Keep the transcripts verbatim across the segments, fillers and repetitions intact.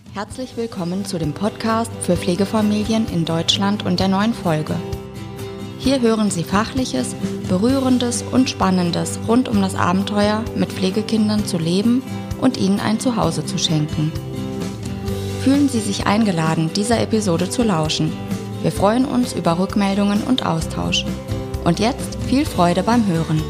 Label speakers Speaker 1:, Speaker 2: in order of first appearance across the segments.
Speaker 1: Herzlich willkommen zu dem Podcast für Pflegefamilien in Deutschland und der neuen Folge. Hier hören Sie Fachliches, Berührendes und Spannendes rund um das Abenteuer, mit Pflegekindern zu leben und ihnen ein Zuhause zu schenken. Fühlen Sie sich eingeladen, dieser Episode zu lauschen. Wir freuen uns über Rückmeldungen und Austausch. Und jetzt viel Freude beim Hören.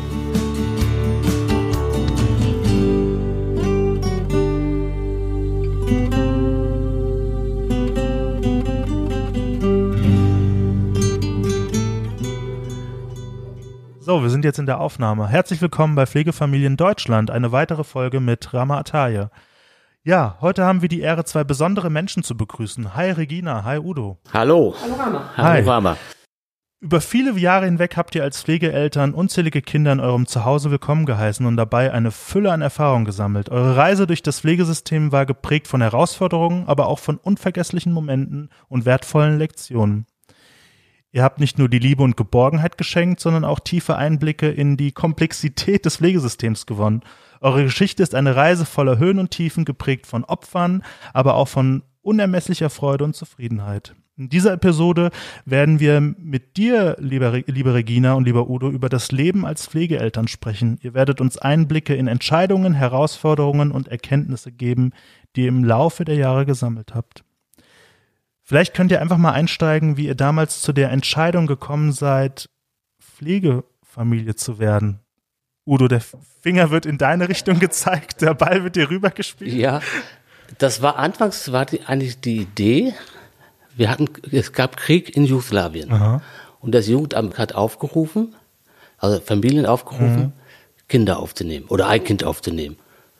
Speaker 2: So, wir sind jetzt in der Aufnahme. Herzlich willkommen bei Pflegefamilien Deutschland, eine weitere Folge mit Rama Ataye. Ja, heute haben wir die Ehre, zwei besondere Menschen zu begrüßen. Hi Regina, hi Udo.
Speaker 3: Hallo.
Speaker 4: Hallo Rama.
Speaker 2: Hi.
Speaker 3: Hallo Rama.
Speaker 2: Über viele Jahre hinweg habt ihr als Pflegeeltern unzählige Kinder in eurem Zuhause willkommen geheißen und dabei eine Fülle an Erfahrung gesammelt. Eure Reise durch das Pflegesystem war geprägt von Herausforderungen, aber auch von unvergesslichen Momenten und wertvollen Lektionen. Ihr habt nicht nur die Liebe und Geborgenheit geschenkt, sondern auch tiefe Einblicke in die Komplexität des Pflegesystems gewonnen. Eure Geschichte ist eine Reise voller Höhen und Tiefen, geprägt von Opfern, aber auch von unermesslicher Freude und Zufriedenheit. In dieser Episode werden wir mit dir, liebe, liebe Regina und lieber Udo, über das Leben als Pflegeeltern sprechen. Ihr werdet uns Einblicke in Entscheidungen, Herausforderungen und Erkenntnisse geben, die ihr im Laufe der Jahre gesammelt habt. Vielleicht könnt ihr einfach mal einsteigen, wie ihr damals zu der Entscheidung gekommen seid, Pflegefamilie zu werden. Udo, der Finger wird in deine Richtung gezeigt, der Ball wird dir rübergespielt.
Speaker 3: Ja, das war anfangs war die, eigentlich die Idee. Wir hatten, es gab Krieg in Jugoslawien.
Speaker 2: Aha.
Speaker 3: Und das Jugendamt hat aufgerufen, also Familien aufgerufen, mhm. Kinder aufzunehmen oder ein Kind aufzunehmen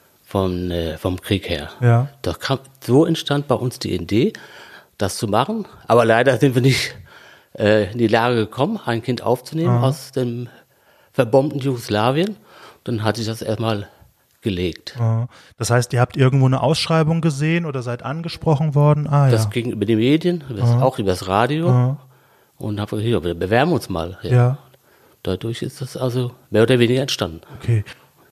Speaker 3: vom, äh, vom Krieg her.
Speaker 2: Ja.
Speaker 3: Das kam, so entstand bei uns die Idee, das zu machen. Aber leider sind wir nicht äh, in die Lage gekommen, ein Kind aufzunehmen Aha. aus dem verbombten Jugoslawien. Dann hatte ich das erstmal gelegt.
Speaker 2: Aha. Das heißt, ihr habt irgendwo eine Ausschreibung gesehen oder seid angesprochen worden? Ah,
Speaker 3: das
Speaker 2: ja.
Speaker 3: ging über die Medien, übers, auch über das Radio.
Speaker 2: Aha.
Speaker 3: Und habe gesagt, hier, wir bewerben uns mal. Ja.
Speaker 2: ja.
Speaker 3: Dadurch ist das also mehr oder weniger entstanden.
Speaker 2: Okay.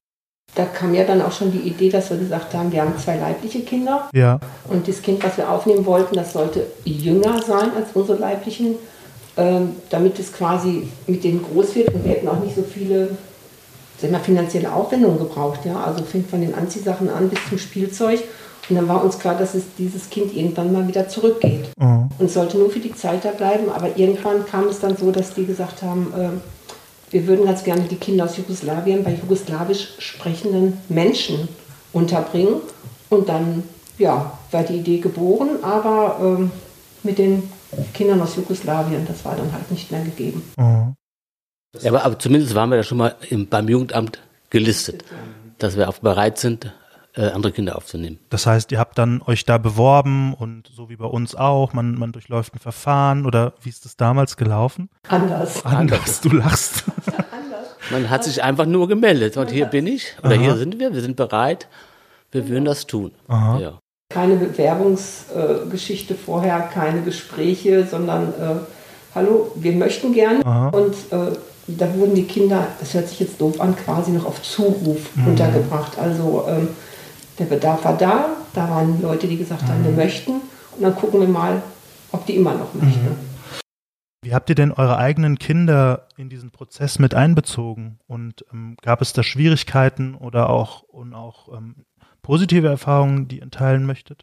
Speaker 4: Da kam ja dann auch schon die Idee, dass wir gesagt haben, wir haben zwei leibliche Kinder.
Speaker 2: Ja.
Speaker 4: Und das Kind, was wir aufnehmen wollten, das sollte jünger sein als unsere leiblichen, ähm, damit es quasi mit denen groß wird. Und wir hätten auch nicht so viele, sagen wir, finanzielle Aufwendungen gebraucht. Ja? Also fängt von den Anziehsachen an bis zum Spielzeug. Und dann war uns klar, dass es dieses Kind irgendwann mal wieder zurückgeht.
Speaker 2: Mhm.
Speaker 4: Und es sollte nur für die Zeit da bleiben. Aber irgendwann kam es dann so, dass die gesagt haben, äh, wir würden ganz gerne die Kinder aus Jugoslawien bei jugoslawisch sprechenden Menschen unterbringen. Und dann, ja, war die Idee geboren, aber ähm, mit den Kindern aus Jugoslawien, das war dann halt nicht mehr gegeben.
Speaker 2: Mhm.
Speaker 3: Ja, aber, aber zumindest waren wir da schon mal im, beim Jugendamt gelistet, dass wir auch bereit sind, äh, andere Kinder aufzunehmen.
Speaker 2: Das heißt, ihr habt dann euch da beworben und so wie bei uns auch, man, man durchläuft ein Verfahren oder wie ist das damals gelaufen?
Speaker 4: Anders.
Speaker 2: Anders, du lachst.
Speaker 4: Anders.
Speaker 3: Man hat sich einfach nur gemeldet und hier bin ich oder
Speaker 2: Aha.
Speaker 3: hier sind wir, wir sind bereit, wir würden das tun.
Speaker 2: Aha.
Speaker 3: Ja.
Speaker 4: Keine Bewerbungsgeschichte äh, vorher, keine Gespräche, sondern äh, hallo, wir möchten gerne.
Speaker 2: Aha.
Speaker 4: Und äh, da wurden die Kinder, das hört sich jetzt doof an, quasi noch auf Zuruf mhm. untergebracht. Also ähm, der Bedarf war da, da waren Leute, die gesagt haben, wir möchten. Und dann gucken wir mal, ob die immer noch möchten.
Speaker 2: Mhm. Wie habt ihr denn eure eigenen Kinder in diesen Prozess mit einbezogen? Und ähm, gab es da Schwierigkeiten oder auch, und auch ähm, positive Erfahrungen, die ihr teilen möchtet?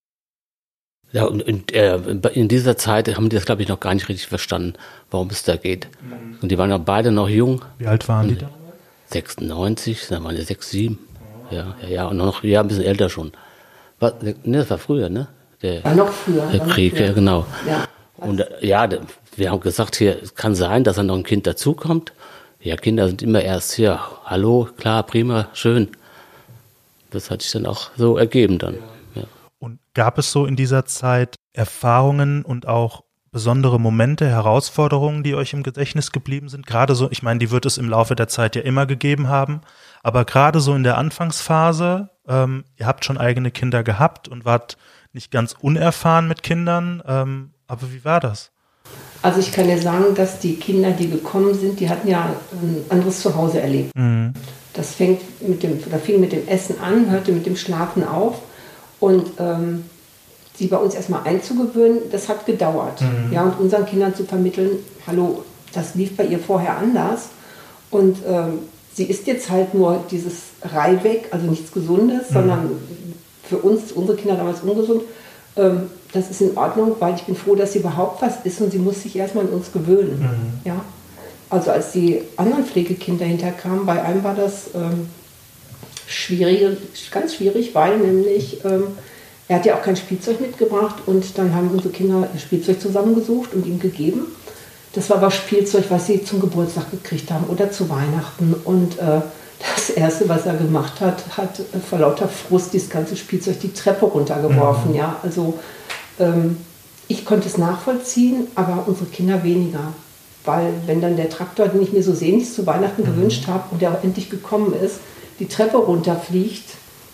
Speaker 3: Ja, und, und äh, in dieser Zeit haben die das, glaube ich, noch gar nicht richtig verstanden, warum es da geht. Mhm. Und die waren ja beide noch jung.
Speaker 2: Wie alt waren die da?
Speaker 3: sechsundneunzig, dann waren die sechs, sieben. Ja, ja, ja, und noch ja, ein bisschen älter schon. Was, ne, das war früher, ne? Der,
Speaker 4: war noch früher.
Speaker 3: der Krieg, ja, genau.
Speaker 4: Ja.
Speaker 3: Und äh, ja, wir haben gesagt, hier, es kann sein, dass dann noch ein Kind dazukommt. Ja, Kinder sind immer erst hier, hallo, klar, prima, schön. Das hat sich dann auch so ergeben dann. Ja. Ja.
Speaker 2: Und gab es so in dieser Zeit Erfahrungen und auch besondere Momente, Herausforderungen, die euch im Gedächtnis geblieben sind? Gerade so, ich meine, die wird es im Laufe der Zeit ja immer gegeben haben, aber gerade so in der Anfangsphase, ähm, ihr habt schon eigene Kinder gehabt und wart nicht ganz unerfahren mit Kindern, ähm, aber wie war das?
Speaker 4: Also ich kann ja sagen, dass die Kinder, die gekommen sind, die hatten ja ein anderes Zuhause erlebt. Mhm. Das fängt mit dem, oder fing mit dem Essen an, hörte mit dem Schlafen auf und ähm, sie bei uns erstmal einzugewöhnen, das hat gedauert. Mhm. Ja, und unseren Kindern zu vermitteln, hallo, das lief bei ihr vorher anders. Und ähm, sie isst jetzt halt nur dieses Reihweg, also nichts Gesundes, mhm. sondern für uns, unsere Kinder damals ungesund. Ähm, das ist in Ordnung, weil ich bin froh, dass sie überhaupt was isst und sie muss sich erstmal an uns gewöhnen. Mhm. Ja? Also als die anderen Pflegekinder hinterkamen, bei einem war das ähm, schwierig, ganz schwierig, weil nämlich ähm, er hat ja auch kein Spielzeug mitgebracht und dann haben unsere Kinder Spielzeug zusammengesucht und ihm gegeben. Das war aber Spielzeug, was sie zum Geburtstag gekriegt haben oder zu Weihnachten. Und äh, das Erste, was er gemacht hat, hat äh, vor lauter Frust dieses ganze Spielzeug die Treppe runtergeworfen. Mhm. Ja? Also ähm, ich konnte es nachvollziehen, aber unsere Kinder weniger. Weil wenn dann der Traktor, den ich mir so sehnlichst zu Weihnachten mhm. gewünscht habe und der auch endlich gekommen ist, die Treppe runterfliegt,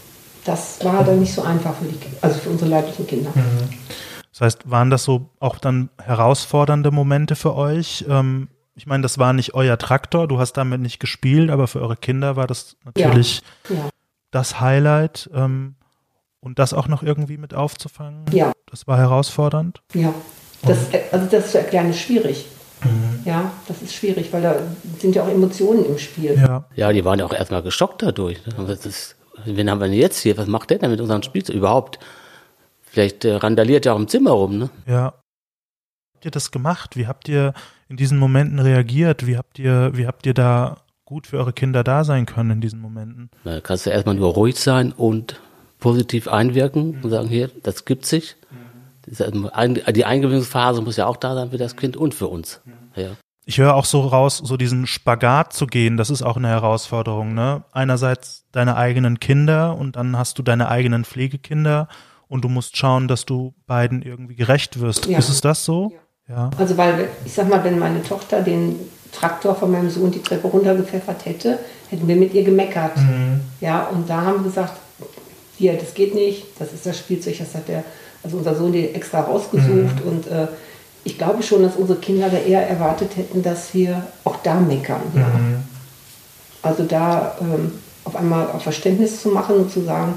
Speaker 4: das war dann nicht so einfach für, die, also für unsere leiblichen Kinder.
Speaker 2: Mhm. Das heißt, waren das so auch dann herausfordernde Momente für euch? Ähm, ich meine, das war nicht euer Traktor, du hast damit nicht gespielt, aber für eure Kinder war das natürlich
Speaker 4: ja. Ja.
Speaker 2: das Highlight. Ähm, und das auch noch irgendwie mit aufzufangen,
Speaker 4: ja.
Speaker 2: das war herausfordernd?
Speaker 4: Ja, das, also das zu erklären ist schwierig. Mhm. Ja, das ist schwierig, weil da sind ja auch Emotionen im Spiel.
Speaker 3: Ja, ja, die waren ja auch erstmal geschockt dadurch. Das ist, wen haben wir denn jetzt hier? Was macht der denn mit unserem Spielzeug überhaupt? Vielleicht äh, randaliert er auch im Zimmer rum, ne?
Speaker 2: Ja. Wie habt ihr das gemacht? Wie habt ihr in diesen Momenten reagiert? Wie habt ihr, wie habt ihr da gut für eure Kinder da sein können in diesen Momenten?
Speaker 3: Da kannst du erstmal nur ruhig sein und positiv einwirken mhm. und sagen, hier, das gibt sich. Mhm. Die Eingewöhnungsphase muss ja auch da sein für das Kind und für uns. Mhm. Ja.
Speaker 2: Ich höre auch so raus, so diesen Spagat zu gehen, das ist auch eine Herausforderung, ne? Einerseits deine eigenen Kinder und dann hast du deine eigenen Pflegekinder. Und du musst schauen, dass du beiden irgendwie gerecht wirst. Ja. Ist es das so?
Speaker 4: Ja.
Speaker 2: Ja.
Speaker 4: Also weil, ich sag mal, wenn meine Tochter den Traktor von meinem Sohn die Treppe runtergepfeffert hätte, hätten wir mit ihr gemeckert. Mhm. Ja, und da haben wir gesagt, hier, das geht nicht, das ist das Spielzeug, das hat der, also unser Sohn den extra rausgesucht. Mhm. Und äh, ich glaube schon, dass unsere Kinder da eher erwartet hätten, dass wir auch da meckern. Ja. Mhm. Also da ähm, auf einmal auf Verständnis zu machen und zu sagen,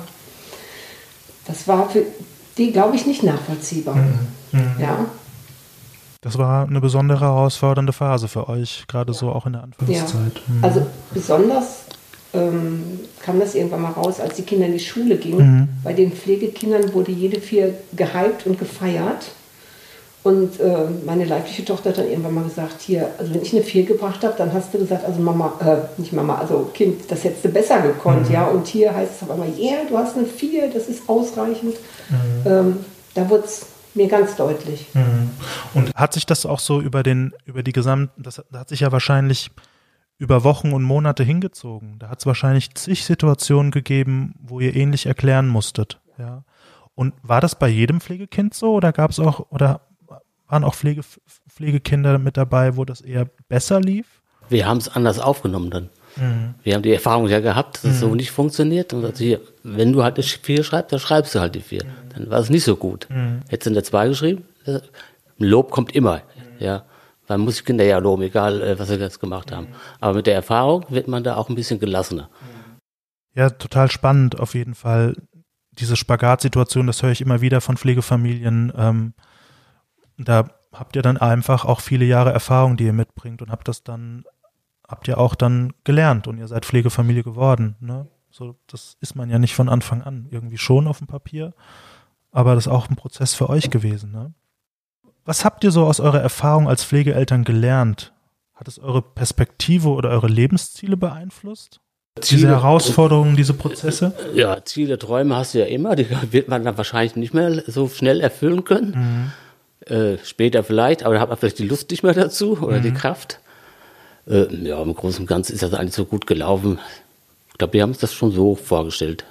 Speaker 4: das war für die, glaube ich, nicht nachvollziehbar. Mhm. Ja.
Speaker 2: Das war eine besondere herausfordernde Phase für euch, gerade ja. so auch in der Anfangszeit.
Speaker 4: Ja. Mhm. Also besonders ähm, kam das irgendwann mal raus, als die Kinder in die Schule gingen. Mhm. Bei den Pflegekindern wurde jede Vier gehypt und gefeiert. Und äh, meine leibliche Tochter hat dann irgendwann mal gesagt, hier, also wenn ich eine Vier gebracht habe, dann hast du gesagt, also Mama, äh, nicht Mama, also Kind, das hättest du besser gekonnt, mhm. ja. Und hier heißt es auf einmal, ja, yeah, du hast eine Vier, das ist ausreichend. Mhm. Ähm, da wurde es mir ganz deutlich.
Speaker 2: Mhm. Und hat sich das auch so über den, über die gesamten, das hat sich ja wahrscheinlich über Wochen und Monate hingezogen. Da hat es wahrscheinlich zig Situationen gegeben, wo ihr ähnlich erklären musstet, ja. Und war das bei jedem Pflegekind so oder gab es auch, oder waren auch Pflege, Pflegekinder mit dabei, wo das eher besser lief?
Speaker 3: Wir haben es anders aufgenommen dann. Mhm. Wir haben die Erfahrung ja gehabt, dass es mhm. so nicht funktioniert. Und also hier, wenn du halt eine Vier schreibst, dann schreibst du halt die Vier. Mhm. Dann war es nicht so gut. Mhm. Hättest du eine Zwei geschrieben, Lob kommt immer. Mhm. Ja. Man muss die Kinder ja loben, egal was sie jetzt gemacht haben. Mhm. Aber mit der Erfahrung wird man da auch ein bisschen gelassener.
Speaker 2: Ja, total spannend auf jeden Fall. Diese Spagatsituation, das höre ich immer wieder von Pflegefamilien. Ähm, Da habt ihr dann einfach auch viele Jahre Erfahrung, die ihr mitbringt und habt das dann, habt ihr auch dann gelernt und ihr seid Pflegefamilie geworden, ne? So, das ist man ja nicht von Anfang an. Irgendwie schon auf dem Papier, aber das ist auch ein Prozess für euch gewesen, ne? Was habt ihr so aus eurer Erfahrung als Pflegeeltern gelernt? Hat es eure Perspektive oder eure Lebensziele beeinflusst? Ziele, diese Herausforderungen, diese Prozesse?
Speaker 3: Ja, Ziele, Träume hast du ja immer, die wird man dann wahrscheinlich nicht mehr so schnell erfüllen können. Mhm. Äh, später vielleicht, aber da hat man vielleicht die Lust nicht mehr dazu oder mhm. die Kraft. Äh, ja, im Großen und Ganzen ist das eigentlich so gut gelaufen. Ich glaube, wir haben uns das schon so vorgestellt.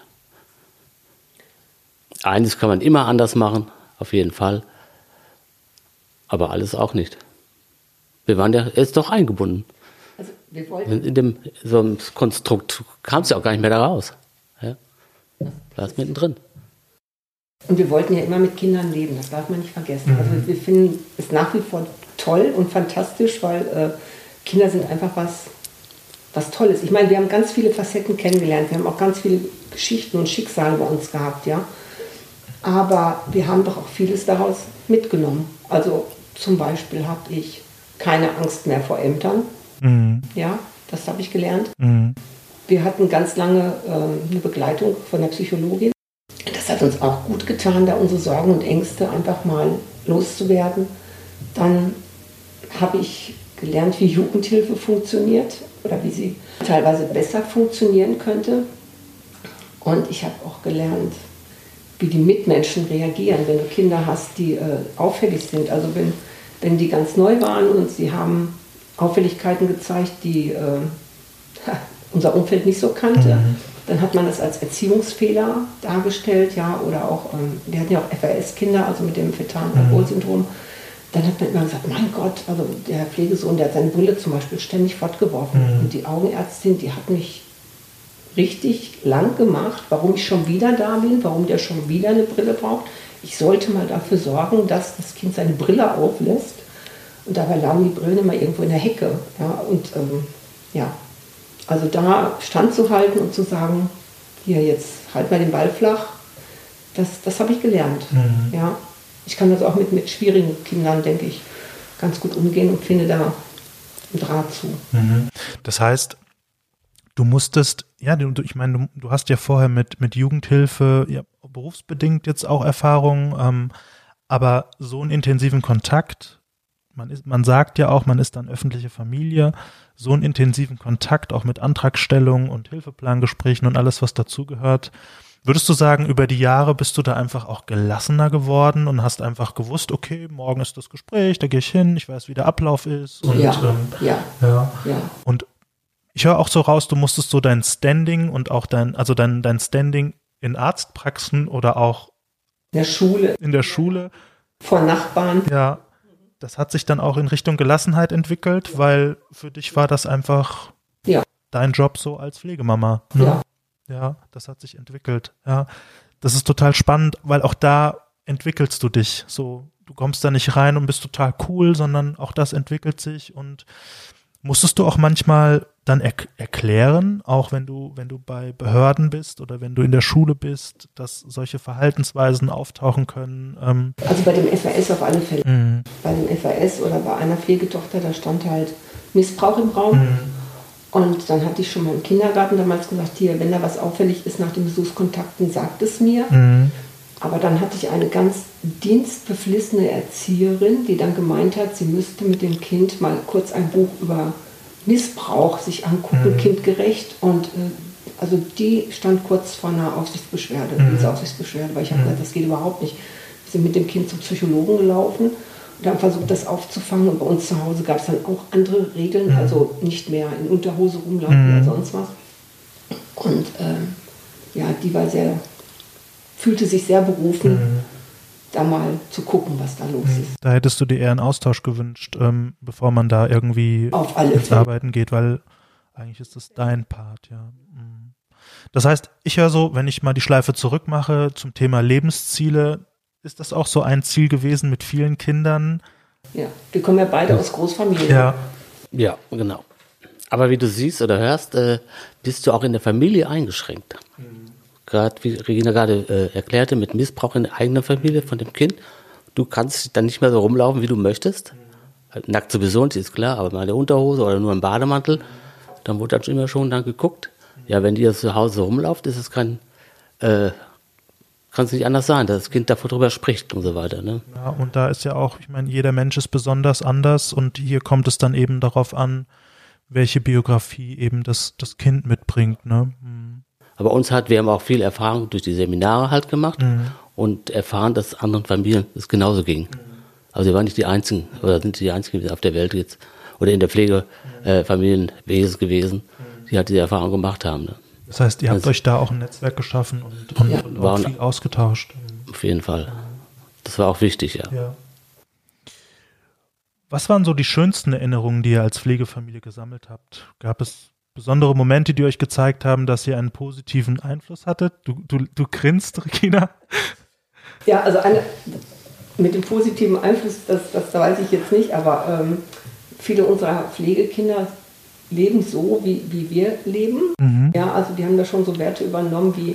Speaker 3: Eines kann man immer anders machen, auf jeden Fall. Aber alles auch nicht. Wir waren ja jetzt doch eingebunden.
Speaker 4: Also wir wollten
Speaker 3: in dem so einem Konstrukt kam es ja auch gar nicht mehr da raus. Ja? War es mittendrin.
Speaker 4: Und wir wollten ja immer mit Kindern leben, das darf man nicht vergessen. Mhm. Also wir finden es nach wie vor toll und fantastisch, weil äh, Kinder sind einfach was, was Tolles. Ich meine, wir haben ganz viele Facetten kennengelernt, wir haben auch ganz viele Geschichten und Schicksale bei uns gehabt, ja. Aber wir haben doch auch vieles daraus mitgenommen. Also zum Beispiel habe ich keine Angst mehr vor Ämtern. Mhm. Ja, das habe ich gelernt. Mhm. Wir hatten ganz lange äh, eine Begleitung von der Psychologin. Das hat uns auch gut getan, da unsere Sorgen und Ängste einfach mal loszuwerden. Dann habe ich gelernt, wie Jugendhilfe funktioniert oder wie sie teilweise besser funktionieren könnte. Und ich habe auch gelernt, wie die Mitmenschen reagieren, wenn du Kinder hast, die äh, auffällig sind. Also wenn, wenn die ganz neu waren und sie haben Auffälligkeiten gezeigt, die äh, unser Umfeld nicht so kannte, mhm. dann hat man das als Erziehungsfehler dargestellt, ja, oder auch, ähm, wir hatten ja auch F A S-Kinder, also mit dem fetalen Alkoholsyndrom. Dann hat man immer gesagt, mein Gott, also der Pflegesohn, der hat seine Brille zum Beispiel ständig fortgeworfen. Mhm. Und die Augenärztin, die hat mich richtig lang gemacht, warum ich schon wieder da bin, warum der schon wieder eine Brille braucht. Ich sollte mal dafür sorgen, dass das Kind seine Brille auflässt. Und dabei lagen die Brillen immer irgendwo in der Hecke. Ja, und ähm, ja, also da standzuhalten und zu sagen, hier jetzt halt mal den Ball flach, das, das habe ich gelernt. Mhm. Ja. Ich kann das auch mit, mit schwierigen Kindern, denke ich, ganz gut umgehen und finde da einen Draht zu.
Speaker 2: Mhm. Das heißt, du musstest, ja, du, ich meine, du, du hast ja vorher mit, mit Jugendhilfe, ja, berufsbedingt jetzt auch Erfahrungen, ähm, aber so einen intensiven Kontakt, man ist, man sagt ja auch, man ist dann öffentliche Familie, so einen intensiven Kontakt auch mit Antragstellung und Hilfeplangesprächen und alles, was dazugehört. Würdest du sagen, über die Jahre bist du da einfach auch gelassener geworden und hast einfach gewusst, okay, morgen ist das Gespräch, da gehe ich hin, ich weiß, wie der Ablauf ist. Und,
Speaker 4: ja,
Speaker 2: ähm,
Speaker 4: ja,
Speaker 2: ja.
Speaker 4: ja.
Speaker 2: Und ich höre auch so raus, du musstest so dein Standing und auch dein, also dein, dein Standing in Arztpraxen oder auch
Speaker 4: in der Schule,
Speaker 2: in der Schule
Speaker 4: vor Nachbarn.
Speaker 2: Ja, das hat sich dann auch in Richtung Gelassenheit entwickelt, weil für dich war das einfach
Speaker 4: ja.
Speaker 2: dein Job so als Pflegemama. Ne?
Speaker 4: Ja.
Speaker 2: Ja, das hat sich entwickelt. Ja, das ist total spannend, weil auch da entwickelst du dich. So, du kommst da nicht rein und bist total cool, sondern auch das entwickelt sich. Und musstest du auch manchmal dann er- erklären, auch wenn du, wenn du bei Behörden bist oder wenn du in der Schule bist, dass solche Verhaltensweisen auftauchen können? Ähm
Speaker 4: also bei dem F A S auf alle Fälle.
Speaker 2: Mhm.
Speaker 4: Bei dem F A S oder bei einer Pflegetochter, da stand halt Missbrauch im Raum. Mhm. Und dann hatte ich schon mal im Kindergarten damals gesagt, hier, wenn da was auffällig ist nach den Besuchskontakten, sagt es mir. Mhm. Aber dann hatte ich eine ganz dienstbeflissene Erzieherin, die dann gemeint hat, sie müsste mit dem Kind mal kurz ein Buch über Missbrauch sich angucken, mhm. kindgerecht. Und äh, also die stand kurz vor einer Aufsichtsbeschwerde, mhm. diese Aufsichtsbeschwerde, weil ich habe mhm. gesagt, das geht überhaupt nicht. Wir sind mit dem Kind zum Psychologen gelaufen. Und haben versucht, das aufzufangen. Und bei uns zu Hause gab es dann auch andere Regeln, mhm. also nicht mehr in Unterhose rumlaufen mhm. oder sonst was. Und ähm, ja, die war sehr, fühlte sich sehr berufen, mhm. da mal zu gucken, was da los mhm. ist.
Speaker 2: Da hättest du dir eher einen Austausch gewünscht, ähm, bevor man da irgendwie
Speaker 4: Auf alle
Speaker 2: ins
Speaker 4: Fälle.
Speaker 2: Arbeiten geht, weil eigentlich ist das dein Part, ja. Mhm. Das heißt, ich höre so, wenn ich mal die Schleife zurückmache zum Thema Lebensziele, ist das auch so ein Ziel gewesen mit vielen Kindern?
Speaker 4: Ja, wir kommen ja beide aus Großfamilien.
Speaker 2: Ja,
Speaker 3: ja, genau. Aber wie du siehst oder hörst, äh, bist du auch in der Familie eingeschränkt. Mhm. Gerade wie Regina gerade äh, erklärte, mit Missbrauch in der eigenen Familie von dem Kind. Du kannst dann nicht mehr so rumlaufen, wie du möchtest. Mhm. Nackt sowieso nicht, ist klar, aber mal in der Unterhose oder nur im Bademantel. Mhm. Dann wurde dann schon immer schon dann geguckt. Ja, wenn die zu Hause rumläuft, ist es kein... Äh, kann es nicht anders sein, dass das Kind davor drüber spricht und so weiter. Ne?
Speaker 2: Ja, und da ist ja auch, ich meine, jeder Mensch ist besonders anders und hier kommt es dann eben darauf an, welche Biografie eben das, das Kind mitbringt. Ne? Mhm.
Speaker 3: Aber uns hat, wir haben auch viel Erfahrung durch die Seminare halt gemacht mhm. und erfahren, dass anderen Familien es genauso ging. Mhm. Also wir waren nicht die Einzigen, oder sind die Einzigen auf der Welt jetzt, oder in der Pflegefamilienwesen äh, gewesen, mhm. die halt diese Erfahrung gemacht haben. Ne?
Speaker 2: Das heißt, ihr habt also, euch da auch ein Netzwerk geschaffen und, und,
Speaker 4: ja.
Speaker 2: und auch viel ausgetauscht.
Speaker 3: Auf jeden Fall. Das war auch wichtig, ja.
Speaker 2: ja. Was waren so die schönsten Erinnerungen, die ihr als Pflegefamilie gesammelt habt? Gab es besondere Momente, die euch gezeigt haben, dass ihr einen positiven Einfluss hattet? Du, du, du grinst, Regina.
Speaker 4: Ja, also eine, mit dem positiven Einfluss, das, das, das weiß ich jetzt nicht, aber ähm, viele unserer Pflegekinder leben so, wie, wie wir leben. Mhm. Ja, also die haben da schon so Werte übernommen wie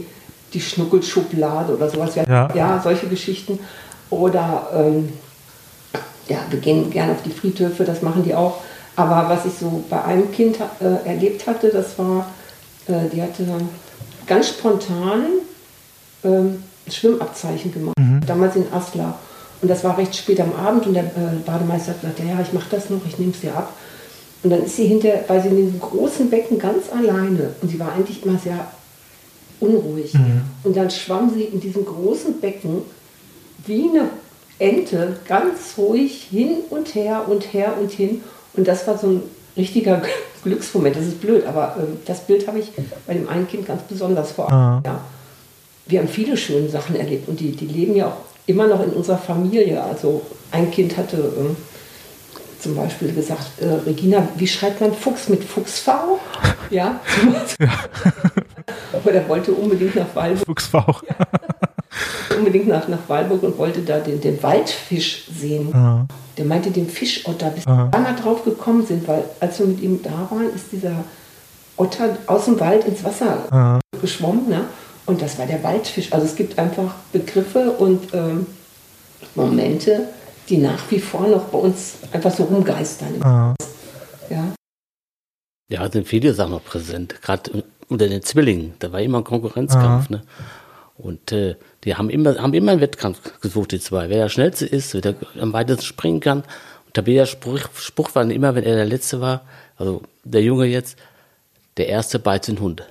Speaker 4: die Schnuckelschublade oder sowas.
Speaker 2: Ja,
Speaker 4: ja solche Geschichten. Oder ähm, ja, wir gehen gerne auf die Friedhöfe, das machen die auch. Aber was ich so bei einem Kind äh, erlebt hatte, das war, äh, die hatte ganz spontan ähm, Schwimmabzeichen gemacht, mhm. damals in Asla. Und das war recht spät am Abend und der äh, Bademeister hat gesagt, ja, ich mache das noch, ich nehme es dir ab. Und dann ist sie hinter, weil sie in diesem großen Becken ganz alleine, und sie war eigentlich immer sehr unruhig. Mhm. Und dann schwamm sie in diesem großen Becken wie eine Ente ganz ruhig hin und her und her und hin. Und das war so ein richtiger Glücksmoment. Das ist blöd, aber äh, das Bild habe ich bei dem einen Kind ganz besonders vor Augen. Ja. Wir haben viele schöne Sachen erlebt und die, die leben ja auch immer noch in unserer Familie. Also ein Kind hatte äh, zum Beispiel gesagt, äh, Regina, wie schreibt man Fuchs mit Fuchsv? Ja. ja. Aber der wollte unbedingt nach Walburg.
Speaker 2: Fuchsv.
Speaker 4: Ja. unbedingt nach, nach Walburg und wollte da den, den Waldfisch sehen.
Speaker 2: Ja.
Speaker 4: Der meinte den Fischotter, bis wir einmal drauf gekommen sind, weil als wir mit ihm da waren, ist dieser Otter aus dem Wald ins Wasser ja. geschwommen. Ne? Und das war der Waldfisch. Also es gibt einfach Begriffe und ähm, Momente, die nach wie vor noch bei uns einfach so rumgeistern. Ja. Ja,
Speaker 3: ja, sind viele Sachen noch präsent. Gerade unter den Zwillingen, da war immer ein Konkurrenzkampf. Ja. Ne? Und äh, die haben immer, haben immer einen Wettkampf gesucht, die zwei. Wer der Schnellste ist, wer der am weitesten springen kann. Und der B R-Spruch Spruch war immer, wenn er der Letzte war, also der Junge jetzt, der Erste beißt den Hund.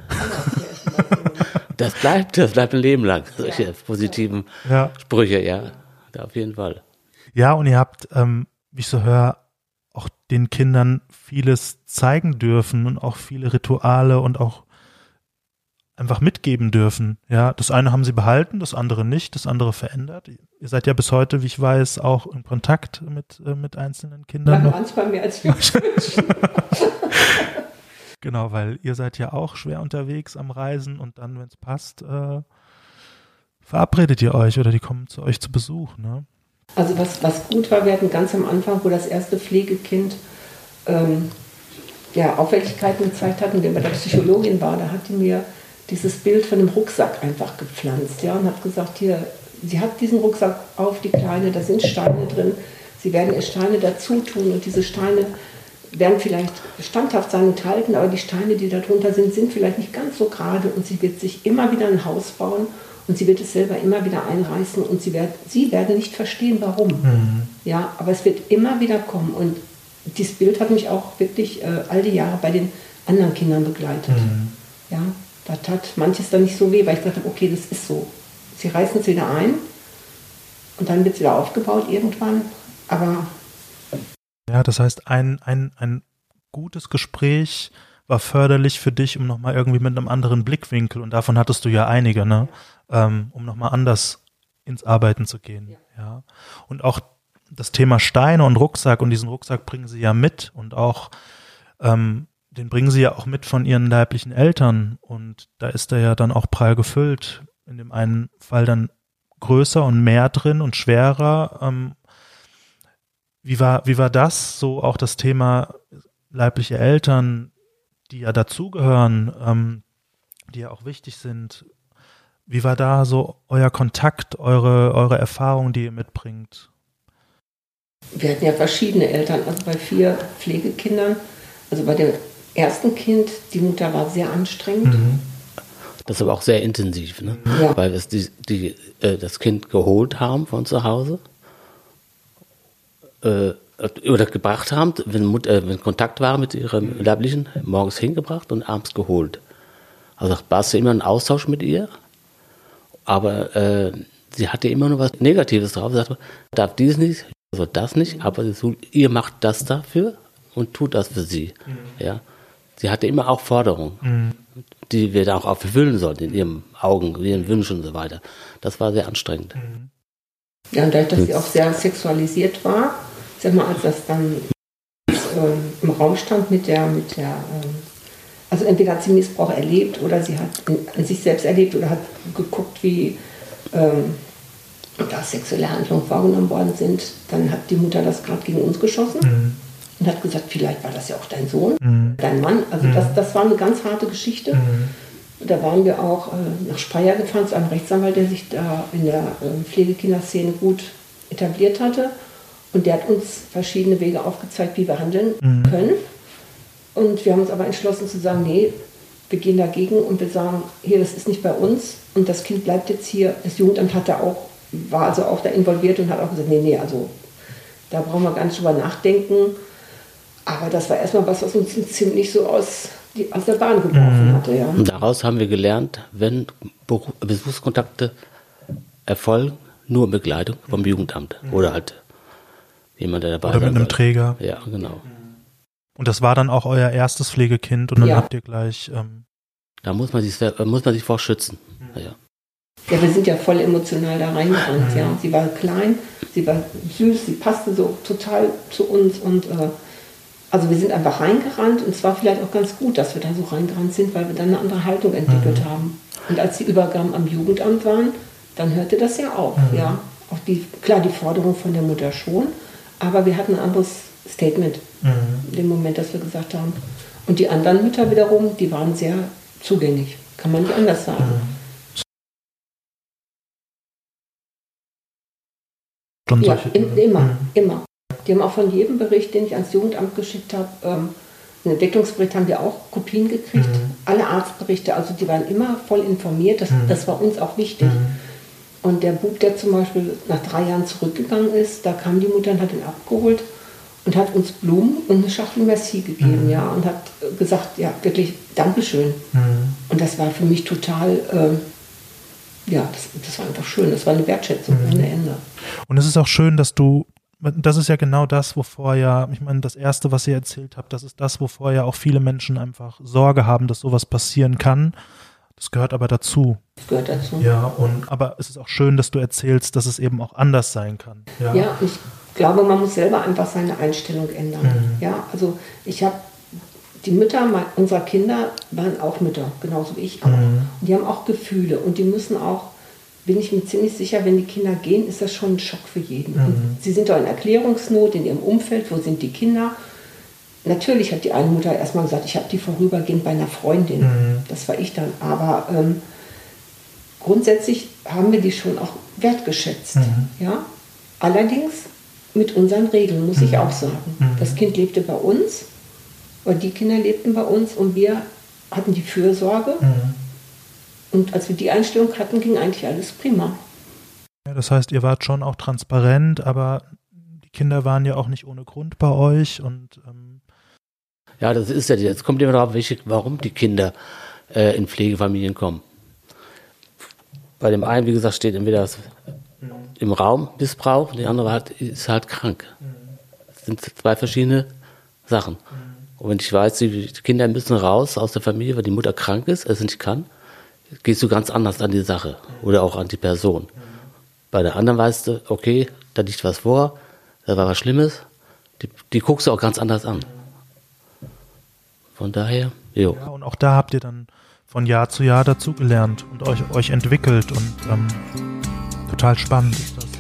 Speaker 3: Das bleibt, das bleibt ein Leben lang, solche ja. positiven ja. Sprüche, ja, da auf jeden Fall.
Speaker 2: Ja, und ihr habt, ähm, wie ich so höre, auch den Kindern vieles zeigen dürfen und auch viele Rituale und auch einfach mitgeben dürfen. Ja, das eine haben sie behalten, das andere nicht, das andere verändert. Ihr seid ja bis heute, wie ich weiß, auch in Kontakt mit, äh, mit einzelnen Kindern.
Speaker 4: Ja, manchmal mehr als wir.
Speaker 2: Genau, weil ihr seid ja auch schwer unterwegs am Reisen und dann, wenn es passt, äh, verabredet ihr euch oder die kommen zu euch zu Besuch, ne?
Speaker 4: Also was, was gut war, wir hatten ganz am Anfang, wo das erste Pflegekind ähm, ja, Auffälligkeiten gezeigt hat und der bei der Psychologin war, da hat die mir dieses Bild von dem Rucksack einfach gepflanzt, ja, und hat gesagt, hier, sie hat diesen Rucksack auf, die Kleine, da sind Steine drin, sie werden ihr Steine dazu tun und diese Steine werden vielleicht standhaft sein und halten, aber die Steine, die da drunter sind, sind vielleicht nicht ganz so gerade und sie wird sich immer wieder ein Haus bauen und sie wird es selber immer wieder einreißen und sie, werd, sie werden nicht verstehen, warum. Mhm. Ja, aber es wird immer wieder kommen und dieses Bild hat mich auch wirklich äh, all die Jahre bei den anderen Kindern begleitet. Mhm. Ja, da tat manches dann nicht so weh, weil ich dachte, okay, das ist so. Sie reißen es wieder ein und dann wird es wieder aufgebaut irgendwann, aber
Speaker 2: ja, das heißt, ein, ein, ein gutes Gespräch war förderlich für dich, um nochmal irgendwie mit einem anderen Blickwinkel, und davon hattest du ja einige, ne, ähm, um nochmal anders ins Arbeiten zu gehen. Ja. Ja. Und auch das Thema Steine und Rucksack, und diesen Rucksack bringen sie ja mit und auch, ähm, den bringen sie ja auch mit von ihren leiblichen Eltern und da ist er ja dann auch prall gefüllt, in dem einen Fall dann größer und mehr drin und schwerer. Ähm, Wie war, wie war das, so auch das Thema leibliche Eltern, die ja dazugehören, ähm, die ja auch wichtig sind. Wie war da so euer Kontakt, eure, eure Erfahrung, die ihr mitbringt?
Speaker 4: Wir hatten ja verschiedene Eltern, also bei vier Pflegekindern, also bei dem ersten Kind, die Mutter war sehr anstrengend. Mhm.
Speaker 3: Das ist aber auch sehr intensiv, ne?
Speaker 4: Ja.
Speaker 3: Weil wir die, die, äh, das Kind geholt haben von zu Hause. Oder gebracht haben, wenn, Mutter, äh, wenn Kontakt war mit ihrem Leiblichen, morgens hingebracht und abends geholt. Also warst du immer ein Austausch mit ihr, aber äh, sie hatte immer nur was Negatives drauf. Sie sagte, darf dies nicht, also das nicht, aber sie, ihr macht das dafür und tut das für sie. Mhm. Ja? Sie hatte immer auch Forderungen, mhm. die wir dann auch erfüllen sollten in ihren Augen, in ihren Wünschen und so weiter. Das war sehr anstrengend.
Speaker 4: Mhm. Ja, und dadurch, dass sie auch sehr sexualisiert war, sag mal, als das dann äh, im Raum stand mit der, mit der äh, also entweder hat sie Missbrauch erlebt oder sie hat an sich selbst erlebt oder hat geguckt, wie ähm, da sexuelle Handlungen vorgenommen worden sind, dann hat die Mutter das gerade gegen uns geschossen mhm. und hat gesagt, vielleicht war das ja auch dein Sohn, mhm. dein Mann. Also mhm. das, das war eine ganz harte Geschichte. Mhm. Da waren wir auch äh, nach Speyer gefahren zu einem Rechtsanwalt, der sich da in der äh, Pflegekinderszene gut etabliert hatte. Und der hat uns verschiedene Wege aufgezeigt, wie wir handeln mhm. können. Und wir haben uns aber entschlossen zu sagen, nee, wir gehen dagegen und wir sagen, hier, das ist nicht bei uns und das Kind bleibt jetzt hier. Das Jugendamt hat da auch, war also auch da involviert und hat auch gesagt, nee, nee, also da brauchen wir gar nicht drüber nachdenken. Aber das war erstmal was, was uns ziemlich so aus, die, aus der Bahn geworfen hatte. Ja.
Speaker 3: Und daraus haben wir gelernt, wenn Besuchskontakte erfolgen, nur in Begleitung vom Jugendamt mhm. oder halt jemand, der dabei ist.
Speaker 2: Oder mit einem Träger.
Speaker 3: Ja, genau.
Speaker 2: Und das war dann auch euer erstes Pflegekind und dann
Speaker 4: ja.
Speaker 2: habt ihr gleich... Ähm
Speaker 3: da muss man sich, muss man sich vorschützen. Mhm. Ja.
Speaker 4: Ja, wir sind ja voll emotional da reingerannt. Mhm. Ja. Sie war klein, sie war süß, sie passte so total zu uns und äh, also wir sind einfach reingerannt und es war vielleicht auch ganz gut, dass wir da so reingerannt sind, weil wir dann eine andere Haltung entwickelt mhm. haben. Und als die Übergaben am Jugendamt waren, dann hörte das ja auf. Mhm. Ja. Auch die, klar, die Forderung von der Mutter schon, aber wir hatten ein anderes Statement mhm. in dem Moment, dass wir gesagt haben. Und die anderen Mütter wiederum, die waren sehr zugänglich, kann man nicht anders sagen. Mhm. Ja, im, immer, mhm. immer. Die haben auch von jedem Bericht, den ich ans Jugendamt geschickt habe, ähm, einen Entwicklungsbericht haben wir auch Kopien gekriegt. Mhm. Alle Arztberichte, also die waren immer voll informiert. Das, mhm. das war uns auch wichtig. Mhm. Und der Bub, der zum Beispiel nach drei Jahren zurückgegangen ist, da kam die Mutter und hat ihn abgeholt und hat uns Blumen und eine Schachtel Merci gegeben, mhm. ja, und hat gesagt, ja, wirklich, Dankeschön. Mhm. Und das war für mich total, ähm, ja, das, das war einfach schön. Das war eine Wertschätzung
Speaker 2: mhm.
Speaker 4: ohne Ende.
Speaker 2: Und es ist auch schön, dass du, das ist ja genau das, wovor ja, ich meine, das Erste, was ihr erzählt habt, das ist das, wovor ja auch viele Menschen einfach Sorge haben, dass sowas passieren kann. Das gehört aber dazu.
Speaker 4: Das gehört dazu.
Speaker 2: Ja, und aber es ist auch schön, dass du erzählst, dass es eben auch anders sein kann. Ja,
Speaker 4: ja, ich glaube, man muss selber einfach seine Einstellung ändern. Mhm. Ja, also ich habe, die Mütter unserer Kinder waren auch Mütter, genauso wie ich auch. Mhm. Und die haben auch Gefühle und die müssen auch, bin ich mir ziemlich sicher, wenn die Kinder gehen, ist das schon ein Schock für jeden. Mhm. Und sie sind doch in Erklärungsnot in ihrem Umfeld, wo sind die Kinder? Natürlich hat die eine Mutter erstmal gesagt, ich habe die vorübergehend bei einer Freundin. Mhm. Das war ich dann. Aber ähm, grundsätzlich haben wir die schon auch wertgeschätzt. Mhm. Ja? Allerdings mit unseren Regeln, muss mhm. ich auch sagen. Mhm. Das Kind lebte bei uns, oder die Kinder lebten bei uns und wir hatten die Fürsorge. Mhm. Und als wir die Einstellung hatten, ging eigentlich alles prima.
Speaker 2: Ja, das heißt, ihr wart schon auch transparent, aber die Kinder waren ja auch nicht ohne Grund bei euch und ähm
Speaker 3: ja, das ist ja, jetzt kommt immer darauf, welche, warum die Kinder äh, in Pflegefamilien kommen. Bei dem einen, wie gesagt, steht entweder das mhm. im Raum Missbrauch, und der andere halt, ist halt krank. Mhm. Das sind zwei verschiedene Sachen. Mhm. Und wenn ich weiß, die Kinder müssen raus aus der Familie, weil die Mutter krank ist, also nicht kann, gehst du ganz anders an die Sache oder auch an die Person. Mhm. Bei der anderen weißt du, okay, da liegt was vor, da war was Schlimmes, die, die guckst du auch ganz anders an. Von daher, jo.
Speaker 2: Ja, und auch da habt ihr dann von Jahr zu Jahr dazugelernt und euch, euch entwickelt und ähm, total spannend ist das.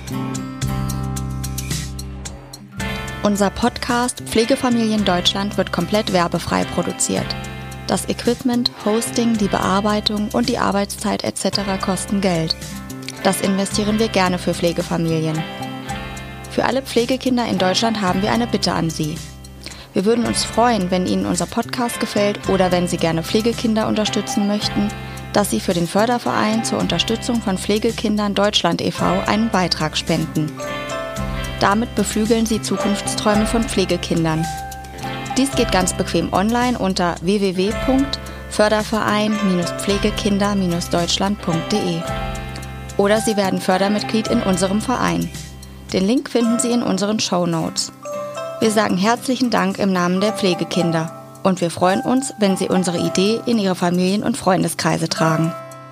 Speaker 1: Unser Podcast Pflegefamilien Deutschland wird komplett werbefrei produziert. Das Equipment, Hosting, die Bearbeitung und die Arbeitszeit et cetera kosten Geld. Das investieren wir gerne für Pflegefamilien. Für alle Pflegekinder in Deutschland haben wir eine Bitte an Sie. Wir würden uns freuen, wenn Ihnen unser Podcast gefällt oder wenn Sie gerne Pflegekinder unterstützen möchten, dass Sie für den Förderverein zur Unterstützung von Pflegekindern Deutschland e V einen Beitrag spenden. Damit beflügeln Sie Zukunftsträume von Pflegekindern. Dies geht ganz bequem online unter w w w punkt förderverein pflegekinder deutschland punkt d e. Oder Sie werden Fördermitglied in unserem Verein. Den Link finden Sie in unseren Shownotes. Wir sagen herzlichen Dank im Namen der Pflegekinder und wir freuen uns, wenn Sie unsere Idee in Ihre Familien- und Freundeskreise tragen.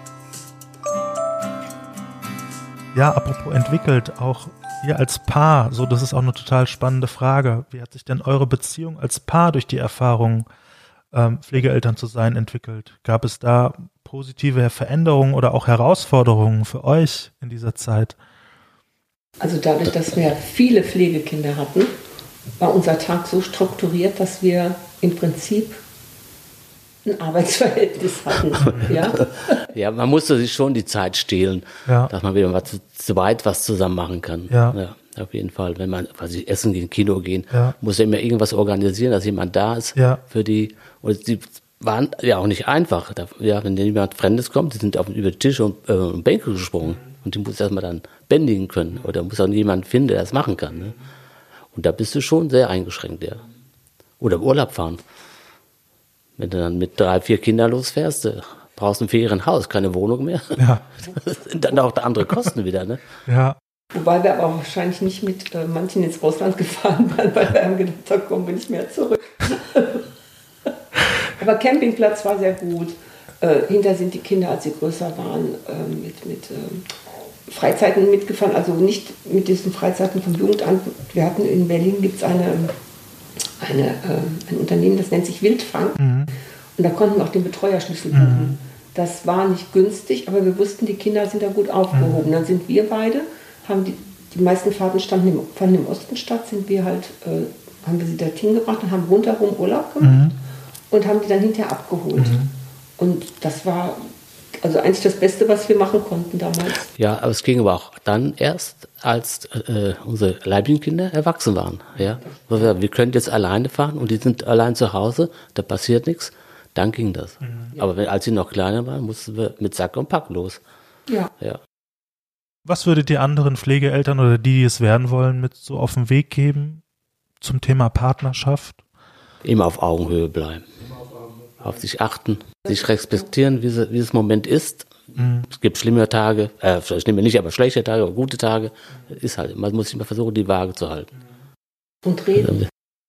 Speaker 2: Ja, apropos entwickelt, auch ihr als Paar, so das ist auch eine total spannende Frage. Wie hat sich denn eure Beziehung als Paar durch die Erfahrung, ähm, Pflegeeltern zu sein, entwickelt? Gab es da positive Veränderungen oder auch Herausforderungen für euch in dieser Zeit?
Speaker 4: Also dadurch, dass wir viele Pflegekinder hatten, war unser Tag so strukturiert, dass wir im Prinzip, ein Arbeitsverhältnis hatten. Ja,
Speaker 3: ja, man musste sich schon die Zeit stehlen,
Speaker 2: Ja.
Speaker 3: dass man wieder mal zu, zu weit was zusammen machen kann.
Speaker 2: Ja.
Speaker 3: Ja, auf jeden Fall. Wenn man, was ich essen gehen, Kino gehen,
Speaker 2: Ja.
Speaker 3: muss ja immer irgendwas organisieren, dass jemand da ist
Speaker 2: Ja.
Speaker 3: für die. Und die waren ja auch nicht einfach. Da, ja, wenn jemand Fremdes kommt, die sind auf, über Tische und, äh, und Bänke gesprungen. Und die muss erstmal dann bändigen können. Oder muss auch jemand finden, der das machen kann. Ne? Und da bist du schon sehr eingeschränkt, ja. Oder im Urlaub fahren. Wenn du dann mit drei, vier Kindern losfährst, du brauchst ein Ferienhaus, keine Wohnung mehr.
Speaker 2: Ja.
Speaker 3: Das sind dann auch andere Kosten wieder, ne?
Speaker 2: Ja.
Speaker 4: wobei wir aber wahrscheinlich nicht mit äh, manchen ins Ausland gefahren waren, weil wir haben gedacht, da kommen wir nicht mehr zurück. Aber Campingplatz war sehr gut. Äh, hinter sind die Kinder, als sie größer waren, äh, mit, mit äh, Freizeiten mitgefahren, also nicht mit diesen Freizeiten vom Jugendamt. Wir hatten in Berlin gibt es eine, eine, äh, ein Unternehmen, das nennt sich Wildfang.
Speaker 2: Mhm.
Speaker 4: Und da konnten wir auch den Betreuerschlüssel buchen. Mhm. Das war nicht günstig, aber wir wussten, die Kinder sind da gut aufgehoben. Mhm. Dann sind wir beide, haben die, die meisten Fahrten standen im, fanden im Osten statt, sind wir halt, äh, haben wir sie dorthin gebracht und haben rundherum Urlaub gemacht. Mhm. Und haben die dann hinterher abgeholt. Mhm. Und das war also eigentlich das Beste, was wir machen konnten damals.
Speaker 3: Ja, aber es ging aber auch dann erst, als äh, unsere leiblichen Kinder erwachsen waren. Ja? Wir, wir können jetzt alleine fahren und die sind allein zu Hause, da passiert nichts, dann ging das. Mhm. Aber wenn, als sie noch kleiner waren, mussten wir mit Sack und Pack los.
Speaker 4: Ja.
Speaker 3: Ja.
Speaker 2: Was würdet ihr anderen Pflegeeltern oder die, die es werden wollen, mit so auf den Weg geben zum Thema Partnerschaft?
Speaker 3: Immer auf Augenhöhe bleiben. Auf sich achten, sich respektieren, wie, sie, wie es im Moment ist. Mhm. Es gibt schlimme Tage, äh, schlimme nicht, aber schlechte Tage, aber gute Tage. Ist halt, man muss immer versuchen, die Waage zu halten.
Speaker 4: Und reden.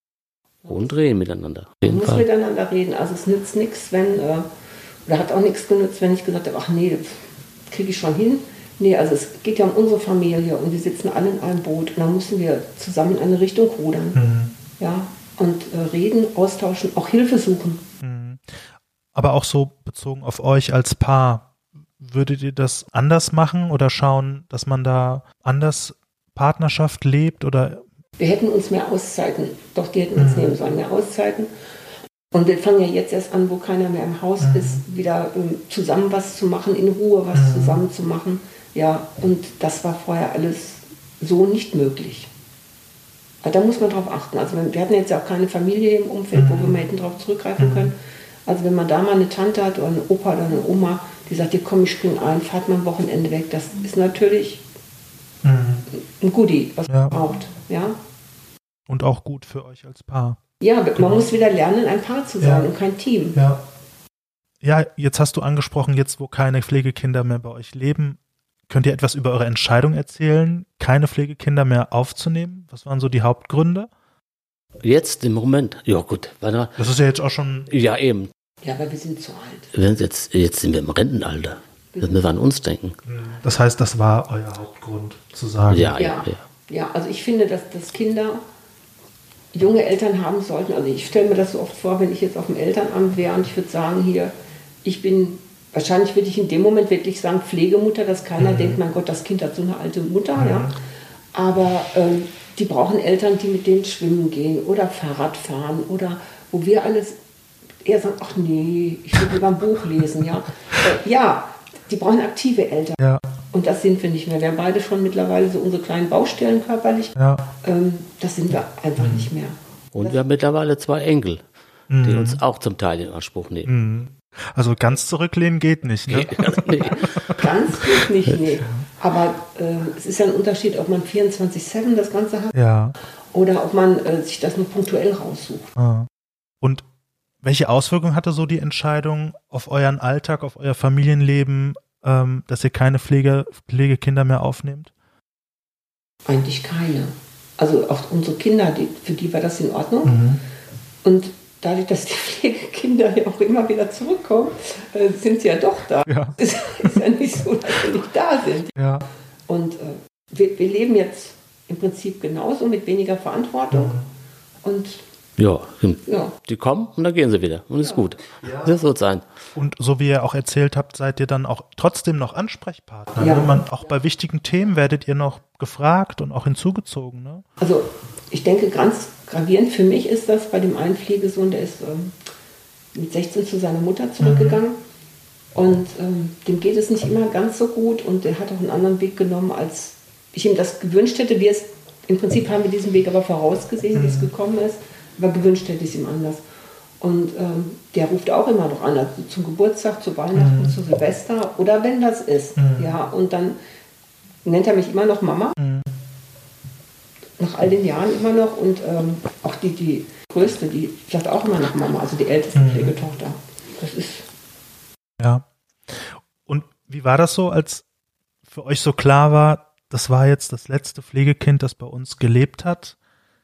Speaker 3: Und reden miteinander.
Speaker 4: Man muss Fall. miteinander reden. Also es nützt nichts, wenn, äh, oder hat auch nichts genützt, wenn ich gesagt habe, ach nee, das kriege ich schon hin. Nee, also es geht ja um unsere Familie und wir sitzen alle in einem Boot und dann müssen wir zusammen in eine Richtung rudern. Mhm. Ja, und äh, reden, austauschen, auch Hilfe suchen.
Speaker 2: Mhm. Aber auch so bezogen auf euch als Paar, würdet ihr das anders machen oder schauen, dass man da anders Partnerschaft lebt? Oder?
Speaker 4: Wir hätten uns mehr Auszeiten, doch die hätten uns mhm. nehmen sollen, mehr Auszeiten. Und wir fangen ja jetzt erst an, wo keiner mehr im Haus mhm. ist, wieder ähm, zusammen was zu machen, in Ruhe was mhm. zusammen zu machen. Ja, und das war vorher alles so nicht möglich. Da muss man drauf achten. Also wir hatten jetzt ja auch keine Familie im Umfeld, mhm. wo wir mal hätten drauf zurückgreifen mhm. können. Also wenn man da mal eine Tante hat oder eine Opa oder eine Oma, die sagt, hier komm, ich spring ein, fahrt mal am Wochenende weg, das ist natürlich mhm. ein Goodie, was ja. man braucht. Ja?
Speaker 2: Und auch gut für euch als Paar.
Speaker 4: Ja, man genau. muss wieder lernen, ein Paar zu sein ja. und kein Team.
Speaker 2: Ja. Ja, jetzt hast du angesprochen, jetzt wo keine Pflegekinder mehr bei euch leben, könnt ihr etwas über eure Entscheidung erzählen, keine Pflegekinder mehr aufzunehmen? Was waren so die Hauptgründe?
Speaker 3: Jetzt im Moment? Ja gut. Warte mal.
Speaker 2: Das ist ja jetzt auch schon...
Speaker 3: Ja, eben.
Speaker 4: Ja, aber wir sind zu alt.
Speaker 3: Wir sind jetzt, jetzt sind wir im Rentenalter. Das müssen wir an uns denken.
Speaker 2: Das heißt, das war euer Hauptgrund, zu sagen.
Speaker 3: Ja,
Speaker 4: ja.
Speaker 3: ja. ja.
Speaker 4: Ja, also ich finde, dass, dass Kinder junge Eltern haben sollten. Also ich stelle mir das so oft vor, wenn ich jetzt auf dem Elternamt wäre und ich würde sagen, hier, ich bin... Wahrscheinlich würde ich in dem Moment wirklich sagen, Pflegemutter, dass keiner mhm. denkt, mein Gott, das Kind hat so eine alte Mutter. Mhm. Ja. Aber ähm, die brauchen Eltern, die mit denen schwimmen gehen oder Fahrrad fahren oder wo wir alles eher sagen, ach nee, ich will lieber ein Buch lesen. Ja, äh, ja, die brauchen aktive Eltern. Ja. Und das sind wir nicht mehr. Wir haben beide schon mittlerweile so unsere kleinen Baustellen körperlich. Ja. Ähm, das sind wir einfach mhm. nicht mehr.
Speaker 3: Und
Speaker 4: das
Speaker 3: wir haben mittlerweile zwei Enkel, mhm. die uns auch zum Teil in Anspruch nehmen.
Speaker 2: Mhm. Also ganz zurücklehnen geht nicht, ne?
Speaker 4: Nee. Ganz geht nicht, nee. Aber äh, es ist ja ein Unterschied, ob man vierundzwanzig sieben das Ganze hat
Speaker 2: ja.
Speaker 4: oder ob man äh, sich das nur punktuell raussucht.
Speaker 2: Ah. Und welche Auswirkungen hatte so die Entscheidung auf euren Alltag, auf euer Familienleben, ähm, dass ihr keine Pflege, Pflegekinder mehr aufnehmt?
Speaker 4: Eigentlich keine. Also auch unsere Kinder, die, für die war das in Ordnung. Mhm. Und dadurch, dass die Pflegekinder ja auch immer wieder zurückkommen, äh, sind sie ja doch da. Ja. Es ist ja nicht so, dass sie nicht da sind.
Speaker 2: Ja.
Speaker 4: Und äh, wir, wir leben jetzt im Prinzip genauso mit weniger Verantwortung. Mhm. Und
Speaker 3: ja, ja, die kommen und dann gehen sie wieder und ist ja. gut. Ja. Das wird sein.
Speaker 2: Und so wie ihr auch erzählt habt, seid ihr dann auch trotzdem noch Ansprechpartner. Ja. Ne? Man, auch bei wichtigen Themen werdet ihr noch gefragt und auch hinzugezogen. Ne?
Speaker 4: Also ich denke, ganz gravierend für mich ist das bei dem einen Pflegesohn, der ist ähm, mit sechzehn zu seiner Mutter zurückgegangen. Und ähm, dem geht es nicht immer ganz so gut und der hat auch einen anderen Weg genommen, als ich ihm das gewünscht hätte. Wir es, im Prinzip haben wir diesen Weg aber vorausgesehen, wie es gekommen ist, aber gewünscht hätte ich es ihm anders. Und ähm, der ruft auch immer noch an, also zum Geburtstag, zu Weihnachten, mhm. zu Silvester oder wenn das ist. Mhm. Ja, und dann nennt er mich immer noch Mama. Mhm. Nach all den Jahren immer noch. Und ähm, auch die, die Größte, die sagt auch immer noch Mama, also die älteste mhm. Pflegetochter. Das ist...
Speaker 2: Ja. Und wie war das so, als für euch so klar war, das war jetzt das letzte Pflegekind, das bei uns gelebt hat?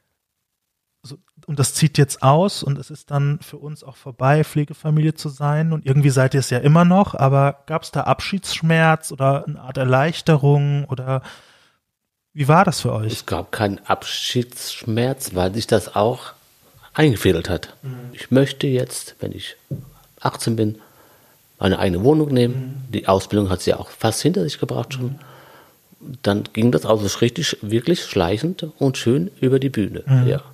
Speaker 2: Und das zieht jetzt aus und es ist dann für uns auch vorbei, Pflegefamilie zu sein. Und irgendwie seid ihr es ja immer noch, aber gab es da Abschiedsschmerz oder eine Art Erleichterung oder wie war das für euch?
Speaker 3: Es gab keinen Abschiedsschmerz, weil sich das auch eingefädelt hat. Mhm. Ich möchte jetzt, wenn ich achtzehn bin, eine eigene Wohnung nehmen. Mhm. Die Ausbildung hat sie ja auch fast hinter sich gebracht schon. Mhm. Dann ging das also richtig, wirklich schleichend und schön über die Bühne. Mhm. Ja.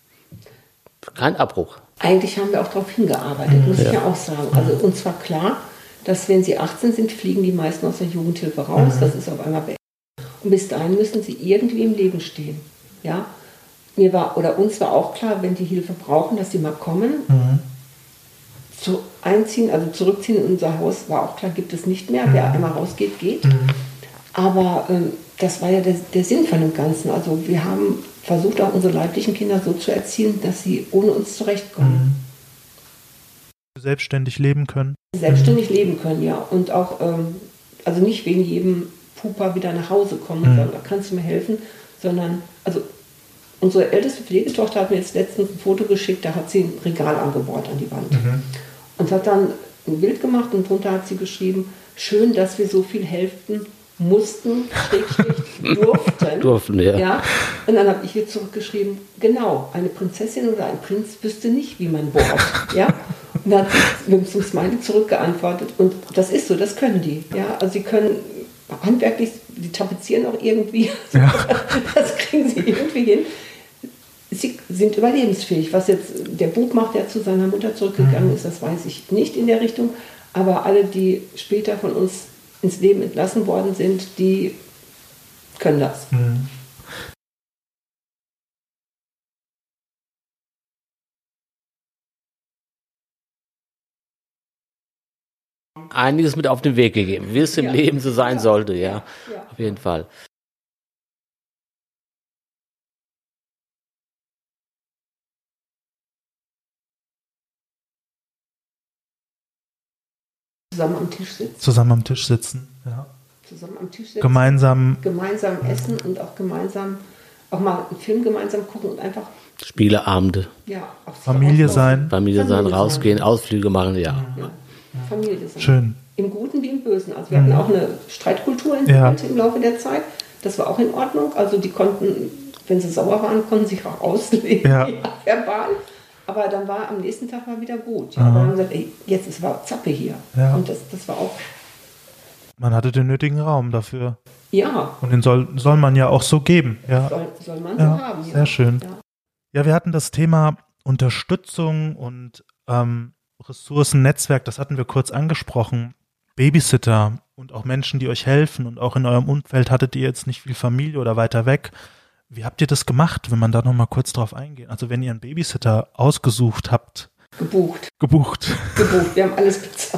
Speaker 3: Kein Abbruch.
Speaker 4: Eigentlich haben wir auch darauf hingearbeitet, muss ja. ich ja auch sagen. Also uns war klar, dass wenn sie achtzehn sind, fliegen die meisten aus der Jugendhilfe raus. Mhm. Das ist auf einmal beendet. Und bis dahin müssen sie irgendwie im Leben stehen. Ja? Mir war, oder uns war auch klar, wenn die Hilfe brauchen, dass sie mal kommen. Mhm. Zu einziehen, also zurückziehen in unser Haus, war auch klar, gibt es nicht mehr. Mhm. Wer einmal rausgeht, geht. Mhm. Aber ähm, das war ja der, der Sinn von dem Ganzen. Also wir haben versucht, auch unsere leiblichen Kinder so zu erziehen, dass sie ohne uns zurechtkommen.
Speaker 2: Mhm. Selbstständig leben können.
Speaker 4: Selbstständig mhm. leben können, ja. Und auch, ähm, also nicht wegen jedem Pupa wieder nach Hause kommen und mhm. sagen, da kannst du mir helfen, sondern, also unsere älteste Pflegetochter hat mir jetzt letztens ein Foto geschickt, da hat sie ein Regal angebaut an die Wand. Mhm. Und hat dann ein Bild gemacht und drunter hat sie geschrieben, schön, dass wir so viel helfen mussten, schrägstrich, durften.
Speaker 3: durften, ja.
Speaker 4: ja. Und dann habe ich ihr zurückgeschrieben, genau, eine Prinzessin oder ein Prinz wüsste nicht, wie man bohrt. ja. Und dann hat sie mit dem Smiley zurückgeantwortet. Und das ist so, das können die. Ja. Also sie können handwerklich, die tapezieren auch irgendwie. Ja. Das kriegen sie irgendwie hin. Sie sind überlebensfähig. Was jetzt der Bub macht, der zu seiner Mutter zurückgegangen mhm. ist, das weiß ich nicht in der Richtung. Aber alle, die später von uns ins Leben entlassen worden sind, die können das. Mhm.
Speaker 3: Einiges mit auf den Weg gegeben, wie es im ja. Leben so sein ja. sollte, ja. ja, auf jeden Fall.
Speaker 4: Zusammen am Tisch sitzen.
Speaker 2: Zusammen am Tisch sitzen, ja.
Speaker 4: Zusammen am Tisch sitzen.
Speaker 2: Gemeinsam.
Speaker 4: Gemeinsam essen und auch gemeinsam, auch mal einen Film gemeinsam gucken und einfach.
Speaker 3: Spieleabende.
Speaker 4: Ja,
Speaker 2: Familie sein.
Speaker 3: Familie, Familie sein, rausgehen, sein. Ausflüge machen, ja.
Speaker 4: ja. Familie sein.
Speaker 2: Schön.
Speaker 4: Im Guten wie im Bösen. Also wir hatten auch eine Streitkultur entwickelt ja. im Laufe der Zeit. Das war auch in Ordnung. Also die konnten, wenn sie sauer waren, konnten sich auch ausleben, ja. ja, verbal. Aber dann war am nächsten Tag mal wieder gut. Ja. Und dann haben wir gesagt, ey, jetzt ist war Zappe hier. Ja. Und das, das war auch...
Speaker 2: Man hatte den nötigen Raum dafür.
Speaker 4: Ja.
Speaker 2: Und den soll, soll man ja auch so geben. Ja.
Speaker 4: Soll, soll man
Speaker 2: ja,
Speaker 4: so haben, ja.
Speaker 2: Sehr schön. Ja. ja, wir hatten das Thema Unterstützung und ähm, Ressourcennetzwerk, das hatten wir kurz angesprochen. Babysitter und auch Menschen, die euch helfen. Und auch in eurem Umfeld hattet ihr jetzt nicht viel Familie oder weiter weg. Wie habt ihr das gemacht, wenn man da noch mal kurz drauf eingeht? Also wenn ihr einen Babysitter ausgesucht habt.
Speaker 4: Gebucht.
Speaker 2: Gebucht.
Speaker 4: Gebucht, wir haben alles bezahlt.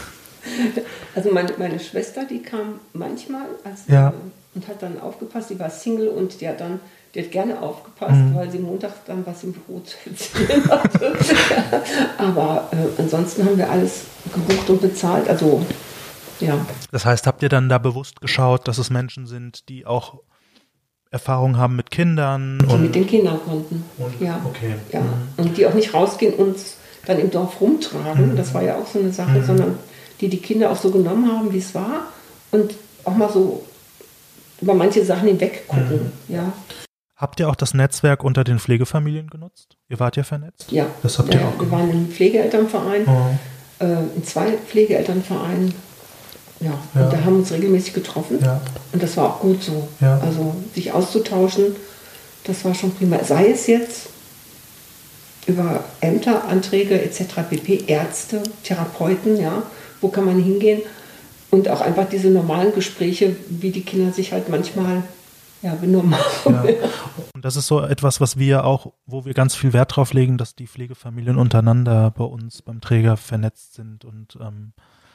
Speaker 4: Also meine, meine Schwester, die kam manchmal als,
Speaker 2: ja.
Speaker 4: äh, und hat dann aufgepasst, die war Single und die hat dann, die hat gerne aufgepasst, mhm. weil sie montags dann was im Büro zu erzählen hatte. Aber äh, ansonsten haben wir alles gebucht und bezahlt, also ja.
Speaker 2: Das heißt, habt ihr dann da bewusst geschaut, dass es Menschen sind, die auch Erfahrung haben mit Kindern?
Speaker 4: Die
Speaker 2: und
Speaker 4: mit den Kindern konnten,
Speaker 2: und,
Speaker 4: ja.
Speaker 2: Okay.
Speaker 4: ja.
Speaker 2: Mhm.
Speaker 4: Und die auch nicht rausgehen und dann im Dorf rumtragen, mhm. das war ja auch so eine Sache, mhm. sondern die die Kinder auch so genommen haben, wie es war und auch mal so über manche Sachen hinweg gucken, mhm. ja.
Speaker 2: Habt ihr auch das Netzwerk unter den Pflegefamilien genutzt? Ihr wart ja vernetzt?
Speaker 4: Ja.
Speaker 2: Das habt
Speaker 4: ja,
Speaker 2: ihr auch
Speaker 4: wir waren im Pflegeelternverein, oh. äh, in zwei Pflegeelternvereinen. Ja, ja, und da haben wir uns regelmäßig getroffen
Speaker 2: ja.
Speaker 4: und das war auch gut so.
Speaker 2: Ja.
Speaker 4: Also sich auszutauschen, das war schon prima. Sei es jetzt über Ämter, Anträge et cetera pp, Ärzte, Therapeuten, ja, wo kann man hingehen? Und auch einfach diese normalen Gespräche, wie die Kinder sich halt manchmal ja, benommen haben.
Speaker 2: Ja. Und das ist so etwas, was wir auch, wo wir ganz viel Wert drauf legen, dass die Pflegefamilien untereinander bei uns beim Träger vernetzt sind. Und ähm,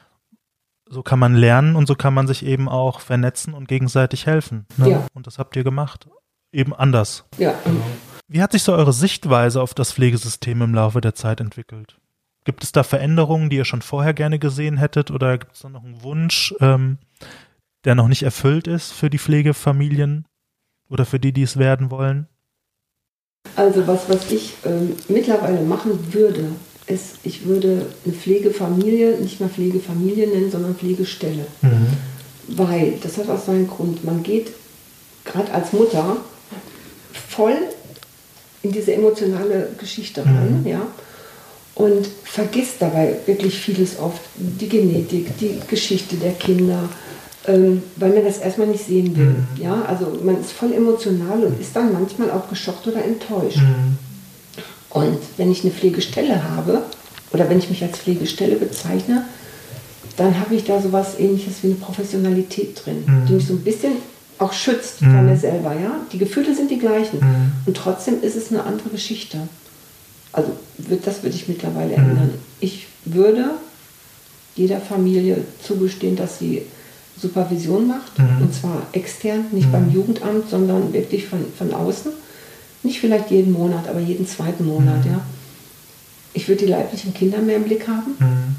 Speaker 2: so kann man lernen und so kann man sich eben auch vernetzen und gegenseitig helfen. Ne?
Speaker 4: Ja.
Speaker 2: Und das habt ihr gemacht. Eben anders.
Speaker 4: Ja.
Speaker 2: Genau. Wie hat sich so eure Sichtweise auf das Pflegesystem im Laufe der Zeit entwickelt? Gibt es da Veränderungen, die ihr schon vorher gerne gesehen hättet, oder gibt es da noch einen Wunsch, ähm, der noch nicht erfüllt ist für die Pflegefamilien oder für die, die es werden wollen?
Speaker 4: Also was, was ich ähm, mittlerweile machen würde, ist, ich würde eine Pflegefamilie nicht mehr Pflegefamilie nennen, sondern Pflegestelle.
Speaker 2: Mhm.
Speaker 4: Weil, das hat auch seinen Grund, man geht gerade als Mutter voll in diese emotionale Geschichte rein,
Speaker 2: Mhm.
Speaker 4: ja, und vergisst dabei wirklich vieles oft, die Genetik, die Geschichte der Kinder, ähm, weil man das erstmal nicht sehen will.
Speaker 2: Mhm.
Speaker 4: Ja? Also man ist voll emotional und ist dann manchmal auch geschockt oder enttäuscht.
Speaker 2: Mhm.
Speaker 4: Und wenn ich eine Pflegestelle habe, oder wenn ich mich als Pflegestelle bezeichne, dann habe ich da sowas Ähnliches wie eine Professionalität drin,
Speaker 2: Mhm.
Speaker 4: die mich so ein bisschen auch schützt
Speaker 2: Mhm.
Speaker 4: vor mir selber. Ja? Die Gefühle sind die gleichen
Speaker 2: Mhm.
Speaker 4: und trotzdem ist es eine andere Geschichte. Also das würde ich mittlerweile
Speaker 2: Mhm.
Speaker 4: ändern. Ich würde jeder Familie zugestehen, dass sie Supervision macht,
Speaker 2: Mhm.
Speaker 4: und zwar extern, nicht
Speaker 2: Mhm.
Speaker 4: beim Jugendamt, sondern wirklich von, von außen. Nicht vielleicht jeden Monat, aber jeden zweiten Monat.
Speaker 2: Mhm.
Speaker 4: Ja. Ich würde die leiblichen Kinder mehr im Blick haben.
Speaker 2: Mhm.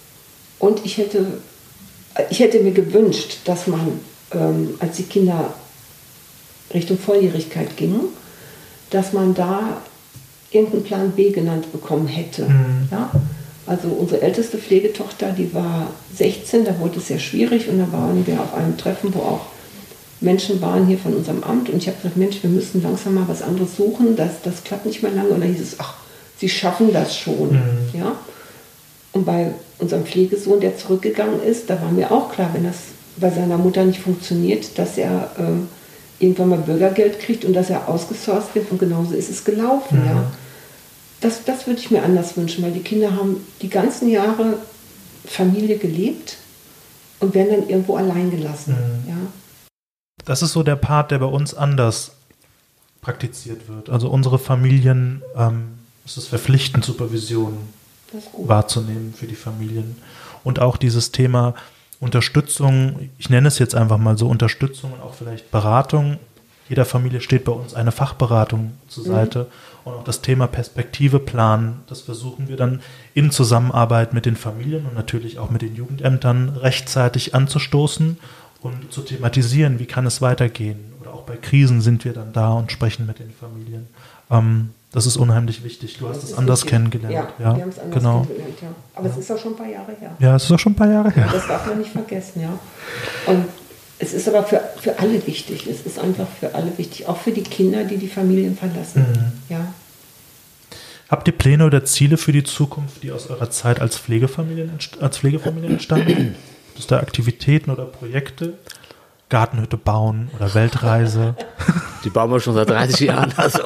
Speaker 4: Und ich hätte, ich hätte mir gewünscht, dass man, ähm, als die Kinder Richtung Volljährigkeit gingen, dass man da irgendeinen Plan B genannt bekommen hätte.
Speaker 2: Mhm.
Speaker 4: Ja? Also unsere älteste Pflegetochter, die war sechzehn, da wurde es sehr schwierig und da waren wir auf einem Treffen, wo auch Menschen waren hier von unserem Amt und ich habe gesagt, Mensch, wir müssen langsam mal was anderes suchen, das, das klappt nicht mehr lange. Und dann hieß es, ach, Sie schaffen das schon.
Speaker 2: Mhm.
Speaker 4: Ja? Und bei unserem Pflegesohn, der zurückgegangen ist, da war mir auch klar, wenn das bei seiner Mutter nicht funktioniert, dass er ähm, irgendwann mal Bürgergeld kriegt und dass er ausgesourced wird, und genauso ist es gelaufen.
Speaker 2: Mhm.
Speaker 4: Ja. Das, das würde ich mir anders wünschen, weil die Kinder haben die ganzen Jahre Familie gelebt und werden dann irgendwo allein gelassen.
Speaker 2: Mhm.
Speaker 4: Ja.
Speaker 2: Das ist so der Part, der bei uns anders praktiziert wird. Also unsere Familien, ähm, es ist verpflichtend, Supervision
Speaker 4: Das ist gut.
Speaker 2: wahrzunehmen für die Familien. Und auch dieses Thema Unterstützung, ich nenne es jetzt einfach mal so, Unterstützung und auch vielleicht Beratung. Jeder Familie steht bei uns eine Fachberatung zur Seite. Mhm. Und auch das Thema Perspektive planen, das versuchen wir dann in Zusammenarbeit mit den Familien und natürlich auch mit den Jugendämtern rechtzeitig anzustoßen und zu thematisieren, wie kann es weitergehen. Oder auch bei Krisen sind wir dann da und sprechen mit den Familien. Ähm, das ist unheimlich wichtig. Du hast es anders
Speaker 4: wichtig.
Speaker 2: kennengelernt.
Speaker 4: Ja,
Speaker 2: Ja,
Speaker 4: wir haben es anders
Speaker 2: genau.
Speaker 4: kennengelernt. Ja. Aber
Speaker 2: Ja.
Speaker 4: es ist auch schon ein paar Jahre her.
Speaker 2: Ja, es ist auch schon ein paar Jahre her.
Speaker 4: Das darf man nicht vergessen, ja. Und es ist aber für, für alle wichtig. Es ist einfach für alle wichtig. Auch für die Kinder, die die Familien verlassen.
Speaker 2: Mhm.
Speaker 4: Ja.
Speaker 2: Habt ihr Pläne oder Ziele für die Zukunft, die aus eurer Zeit als Pflegefamilien, entst- als Pflegefamilie entstanden? Gibt es da Aktivitäten oder Projekte? Gartenhütte bauen oder Weltreise?
Speaker 3: Die bauen wir schon seit dreißig Jahren. Also,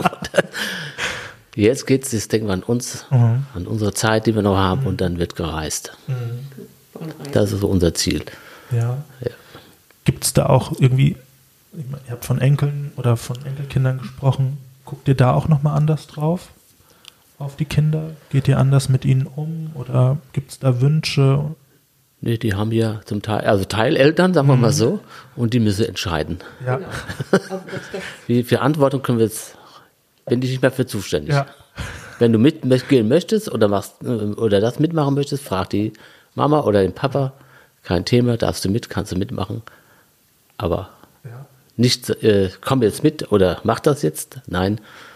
Speaker 3: jetzt geht es, denken wir an uns,
Speaker 2: Mhm.
Speaker 3: an unsere Zeit, die wir noch haben, und dann wird gereist. Das ist so unser Ziel.
Speaker 2: Ja.
Speaker 3: Ja.
Speaker 2: Gibt es da auch irgendwie, ich meine, ihr habt von Enkeln oder von Enkelkindern gesprochen, guckt ihr da auch nochmal anders drauf? Auf die Kinder? Geht ihr anders mit ihnen um? Oder gibt es da Wünsche?
Speaker 3: Nee, die haben ja zum Teil, also Teileltern, sagen wir mal so, und die müssen entscheiden.
Speaker 2: Ja.
Speaker 4: Genau. Also das, das,
Speaker 3: Wie Verantwortung können wir jetzt, bin ich nicht mehr für zuständig.
Speaker 2: Ja.
Speaker 3: Wenn du mitgehen möchtest oder machst oder das mitmachen möchtest, frag die Mama oder den Papa. Kein Thema, darfst du mit, kannst du mitmachen. Aber
Speaker 2: Ja.
Speaker 3: nicht, äh, komm jetzt mit oder mach das jetzt. Nein,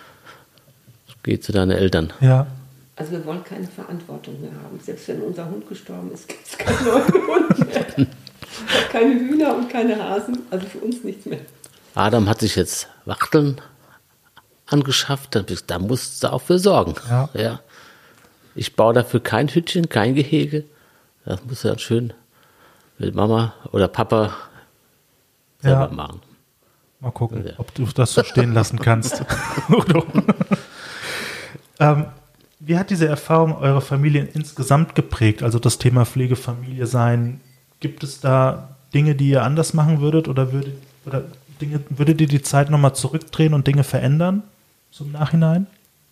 Speaker 3: geh zu deinen Eltern.
Speaker 2: Ja.
Speaker 4: also wir wollen keine Verantwortung mehr haben. Selbst wenn unser Hund gestorben ist, gibt es keinen neuen Hund mehr. Ich habe keine Hühner und keine Hasen, also für uns nichts mehr.
Speaker 3: Adam hat sich jetzt Wachteln angeschafft, da, da musst du auch für sorgen.
Speaker 2: Ja.
Speaker 3: Ja. Ich baue dafür kein Hütchen, kein Gehege. Das muss er dann schön mit Mama oder Papa selber
Speaker 2: Ja.
Speaker 3: machen.
Speaker 2: Mal gucken,
Speaker 3: Ja.
Speaker 2: ob du das so stehen lassen kannst. ähm, Wie hat diese Erfahrung eure Familie insgesamt geprägt? Also das Thema Pflegefamilie sein. Gibt es da Dinge, die ihr anders machen würdet oder würdet, oder Dinge, würdet ihr die Zeit nochmal zurückdrehen und Dinge verändern, so im Nachhinein?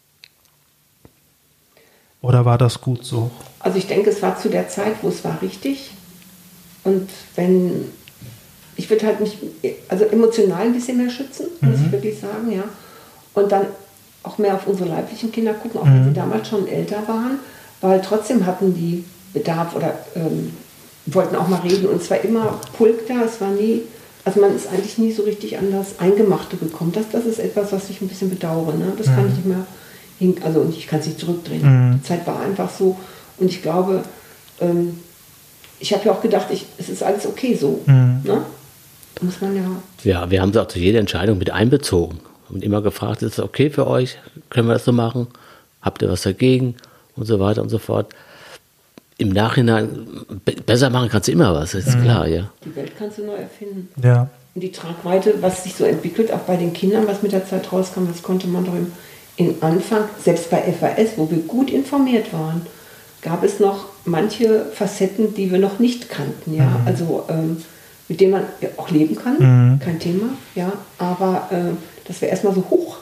Speaker 2: Oder war das gut so?
Speaker 4: Also ich denke, es war zu der Zeit, wo es war richtig. Und wenn, ich würde halt mich, also emotional ein bisschen mehr schützen, muss mhm. ich wirklich sagen, ja. Und dann auch mehr auf unsere leiblichen Kinder gucken, auch mhm. wenn sie damals schon älter waren, weil trotzdem hatten die Bedarf oder ähm, wollten auch mal reden. Und es war immer Pulk da, es war nie, also man ist eigentlich nie so richtig an das Eingemachte gekommen. Das, das ist etwas, was ich ein bisschen bedauere. Ne? Das mhm. kann ich nicht mehr, hin, also ich kann es nicht zurückdrehen. Mhm. Die Zeit war einfach so. Und ich glaube, ähm, ich habe ja auch gedacht, ich, es ist alles okay so. Mhm. Ne? Da muss man ja...
Speaker 3: Ja, wir haben sie auch zu jeder Entscheidung mit einbezogen. Und immer gefragt, ist es okay für euch? Können wir das so machen? Habt ihr was dagegen? Und so weiter und so fort. Im Nachhinein, be- besser machen kannst du immer was, das ist mhm. klar, ja.
Speaker 4: Die Welt kannst du neu erfinden.
Speaker 2: Ja.
Speaker 4: Und die Tragweite, was sich so entwickelt, auch bei den Kindern, was mit der Zeit rauskam, das konnte man doch im, im Anfang, selbst bei F A S, wo wir gut informiert waren, gab es noch manche Facetten, die wir noch nicht kannten, ja. Mhm. Also ähm, mit denen man ja auch leben kann, mhm. kein Thema, ja. Aber äh, das wäre erstmal so hoch.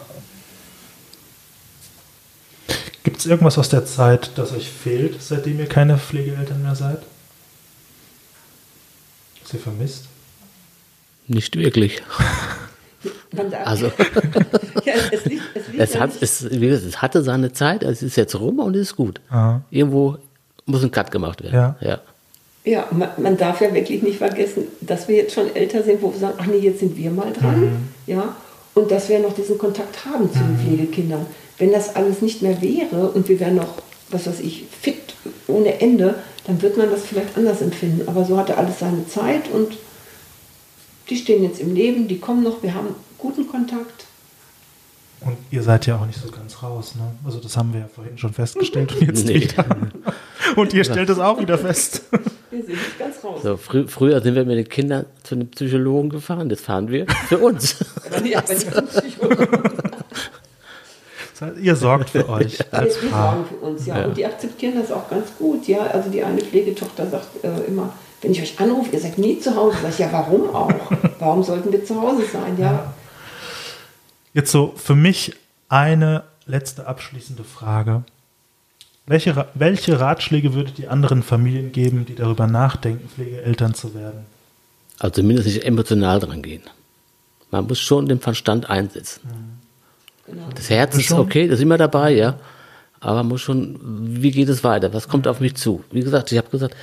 Speaker 2: Gibt es irgendwas aus der Zeit, das euch fehlt, seitdem ihr keine Pflegeeltern mehr seid? Was ihr vermisst?
Speaker 3: Nicht wirklich. Also,
Speaker 4: ja, es, liegt, es, liegt
Speaker 3: es,
Speaker 4: ja
Speaker 3: hat, es, wie gesagt, es hatte seine Zeit, es ist jetzt rum und es ist gut. Aha. Irgendwo muss ein Cut gemacht werden.
Speaker 2: Ja,
Speaker 3: ja.
Speaker 4: ja man, man darf ja wirklich nicht vergessen, dass wir jetzt schon älter sind, wo wir sagen, ach nee, jetzt sind wir mal dran. Mhm. Ja, und dass wir noch diesen Kontakt haben zu den mhm. Pflegekindern. Wenn das alles nicht mehr wäre und wir wären noch, was weiß ich, fit ohne Ende, dann wird man das vielleicht anders empfinden. Aber so hatte alles seine Zeit und die stehen jetzt im Leben, die kommen noch, wir haben guten Kontakt.
Speaker 2: Und ihr seid ja auch nicht so ganz raus, ne? Also das haben wir ja vorhin schon festgestellt und jetzt nee. wieder. Und ihr stellt es auch wieder fest.
Speaker 4: Wir sind nicht ganz raus.
Speaker 3: So, frü- früher sind wir mit den Kindern zu einem Psychologen gefahren, jetzt fahren wir für uns.
Speaker 4: Aber nicht, aber nicht zum Psychologen.
Speaker 2: Ihr sorgt für euch als
Speaker 4: wir
Speaker 2: Paar.
Speaker 4: sorgen für uns, ja.
Speaker 3: Ja.
Speaker 4: Und die akzeptieren das auch ganz gut, ja. Also die eine Pflegetochter sagt äh, immer, wenn ich euch anrufe, ihr seid nie zu Hause. Sag ich, ja, warum auch? Warum sollten wir zu Hause sein, ja?
Speaker 2: Ja. Jetzt so für mich eine letzte abschließende Frage. Welche, welche Ratschläge würdet ihr anderen Familien geben, die darüber nachdenken, Pflegeeltern zu werden?
Speaker 3: Also zumindest nicht emotional dran gehen. Man muss schon den Verstand einsetzen.
Speaker 2: Mhm.
Speaker 4: Genau.
Speaker 3: Das Herz ist okay, das ist immer dabei, ja. Aber man muss schon, wie geht es weiter? Was kommt auf mich zu? Wie gesagt, ich habe gesagt,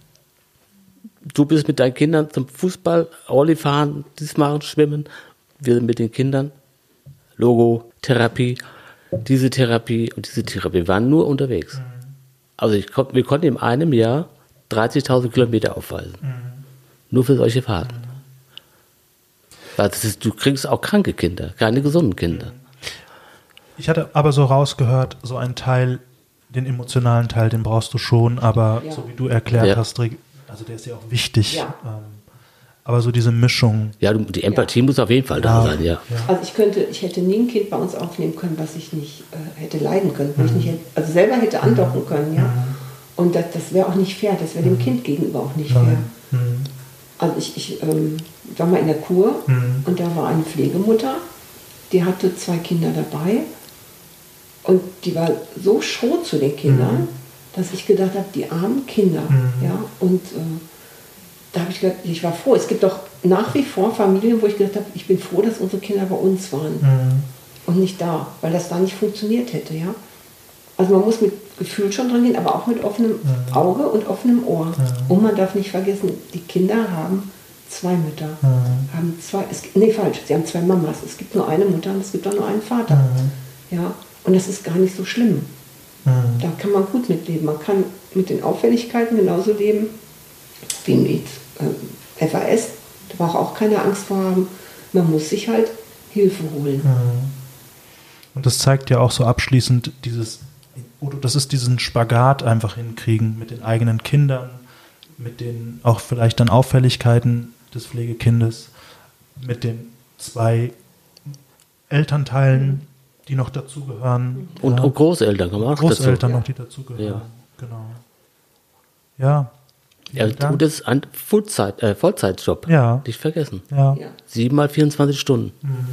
Speaker 3: du bist mit deinen Kindern zum Fußball, Rolli fahren, dies machen, schwimmen. Wir sind mit den Kindern, Logo, Therapie, diese Therapie und diese Therapie. Wir waren nur unterwegs. Mhm. Also ich, wir konnten in einem Jahr dreißigtausend Kilometer aufweisen. Mhm. Nur für solche Fahrten. Mhm. Weil das ist, du kriegst auch kranke Kinder, keine gesunden Kinder.
Speaker 2: Ich hatte aber so rausgehört, so einen Teil, den emotionalen Teil, den brauchst du schon, aber ja. so wie du erklärt
Speaker 3: ja.
Speaker 2: hast, also der ist ja auch wichtig.
Speaker 4: Ja.
Speaker 2: Ähm, aber so diese Mischung.
Speaker 3: Ja, die Empathie ja. muss auf jeden Fall da
Speaker 2: ja.
Speaker 3: sein, ja.
Speaker 2: ja.
Speaker 4: Also ich könnte, ich hätte nie ein Kind bei uns aufnehmen können, was ich nicht äh, hätte leiden können, wo mhm. ich nicht hätte, also selber hätte andocken mhm. können, ja. Mhm. Und das, das wäre auch nicht fair, das wäre dem Kind gegenüber auch nicht
Speaker 2: Nein.
Speaker 4: fair.
Speaker 2: Mhm.
Speaker 4: Also ich, ich ähm, war mal in der Kur
Speaker 2: mhm.
Speaker 4: und da war eine Pflegemutter, die hatte zwei Kinder dabei und die war so schon zu den Kindern, mhm. dass ich gedacht habe, die armen Kinder, mhm. ja, und äh, da habe ich gedacht, ich war froh. Es gibt doch nach wie vor Familien, wo ich gedacht habe, ich bin froh, dass unsere Kinder bei uns waren
Speaker 2: mhm.
Speaker 4: und nicht da, weil das da nicht funktioniert hätte, ja. Also man muss mit Gefühl schon dran gehen, aber auch mit offenem mhm. Auge und offenem Ohr. Mhm. Und man darf nicht vergessen, die Kinder haben zwei Mütter. Mhm. Haben zwei, es, nee, falsch, sie haben zwei Mamas. Es gibt nur eine Mutter und es gibt auch nur einen Vater. Mhm. Ja, und das ist gar nicht so schlimm. Mhm. Da kann man gut mitleben. Man kann mit den Auffälligkeiten genauso leben wie mit äh, F A S. Da braucht auch keine Angst vor haben. Man muss sich halt Hilfe holen.
Speaker 2: Mhm. Und das zeigt ja auch so abschließend dieses, oder das ist diesen Spagat einfach hinkriegen mit den eigenen Kindern, mit den auch vielleicht dann Auffälligkeiten des Pflegekindes, mit den zwei Elternteilen die noch dazugehören.
Speaker 3: Und,
Speaker 2: ja.
Speaker 3: und Großeltern kommen auch
Speaker 2: Großeltern
Speaker 3: dazu.
Speaker 2: noch, die dazugehören.
Speaker 3: Ja.
Speaker 2: Genau. Ja.
Speaker 3: Ja, und das ist ein Fullzeit, äh, Vollzeitjob.
Speaker 2: Ja.
Speaker 3: Nicht vergessen.
Speaker 2: Ja.
Speaker 4: Ja,
Speaker 3: Sieben mal vierundzwanzig Stunden.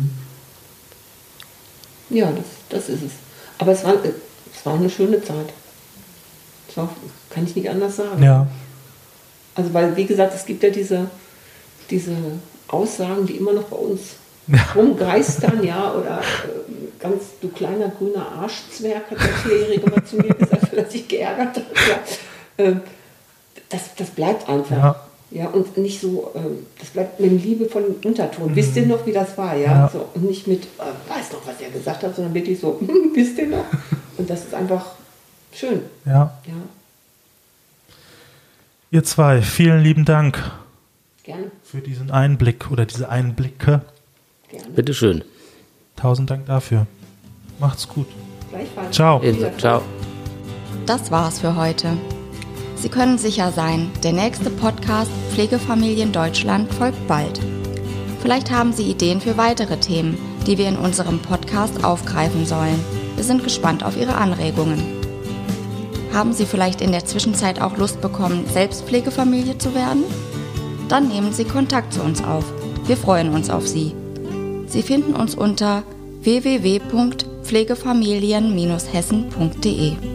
Speaker 4: ja das, das ist es. Aber es war, es war auch eine schöne Zeit. Es war, kann ich nicht anders sagen.
Speaker 2: Ja.
Speaker 4: Also weil, wie gesagt, es gibt ja diese, diese Aussagen, die immer noch bei uns rumgeistern, ja, oder äh, ganz, du kleiner grüner Arschzwerg, hat der Vierjährige mal zu mir gesagt, weil er sich geärgert hat. Ja. Äh, das, das bleibt einfach.
Speaker 2: Ja.
Speaker 4: Ja, und nicht so, äh, das bleibt mit einem liebevollen Unterton. Mhm. Wisst ihr noch, wie das war? Ja,
Speaker 2: Ja.
Speaker 4: So, und nicht mit, äh, weiß noch, was er gesagt hat, sondern wirklich so, wisst ihr noch? Und das ist einfach schön.
Speaker 2: Ja.
Speaker 4: Ja,
Speaker 2: Ihr zwei, vielen lieben Dank
Speaker 4: gerne,
Speaker 2: für diesen Einblick oder diese Einblicke.
Speaker 4: gerne.
Speaker 3: Bitteschön.
Speaker 2: Tausend Dank dafür. Macht's gut.
Speaker 4: Gleichfalls.
Speaker 2: Ciao.
Speaker 3: Ebenso. Ciao.
Speaker 1: Das war's für heute. Sie können sicher sein, der nächste Podcast Pflegefamilien Deutschland folgt bald. Vielleicht haben Sie Ideen für weitere Themen, die wir in unserem Podcast aufgreifen sollen. Wir sind gespannt auf Ihre Anregungen. Haben Sie vielleicht in der Zwischenzeit auch Lust bekommen, selbst Pflegefamilie zu werden? Dann nehmen Sie Kontakt zu uns auf. Wir freuen uns auf Sie. Sie finden uns unter w w w punkt pflegefamilien Bindestrich hessen punkt de.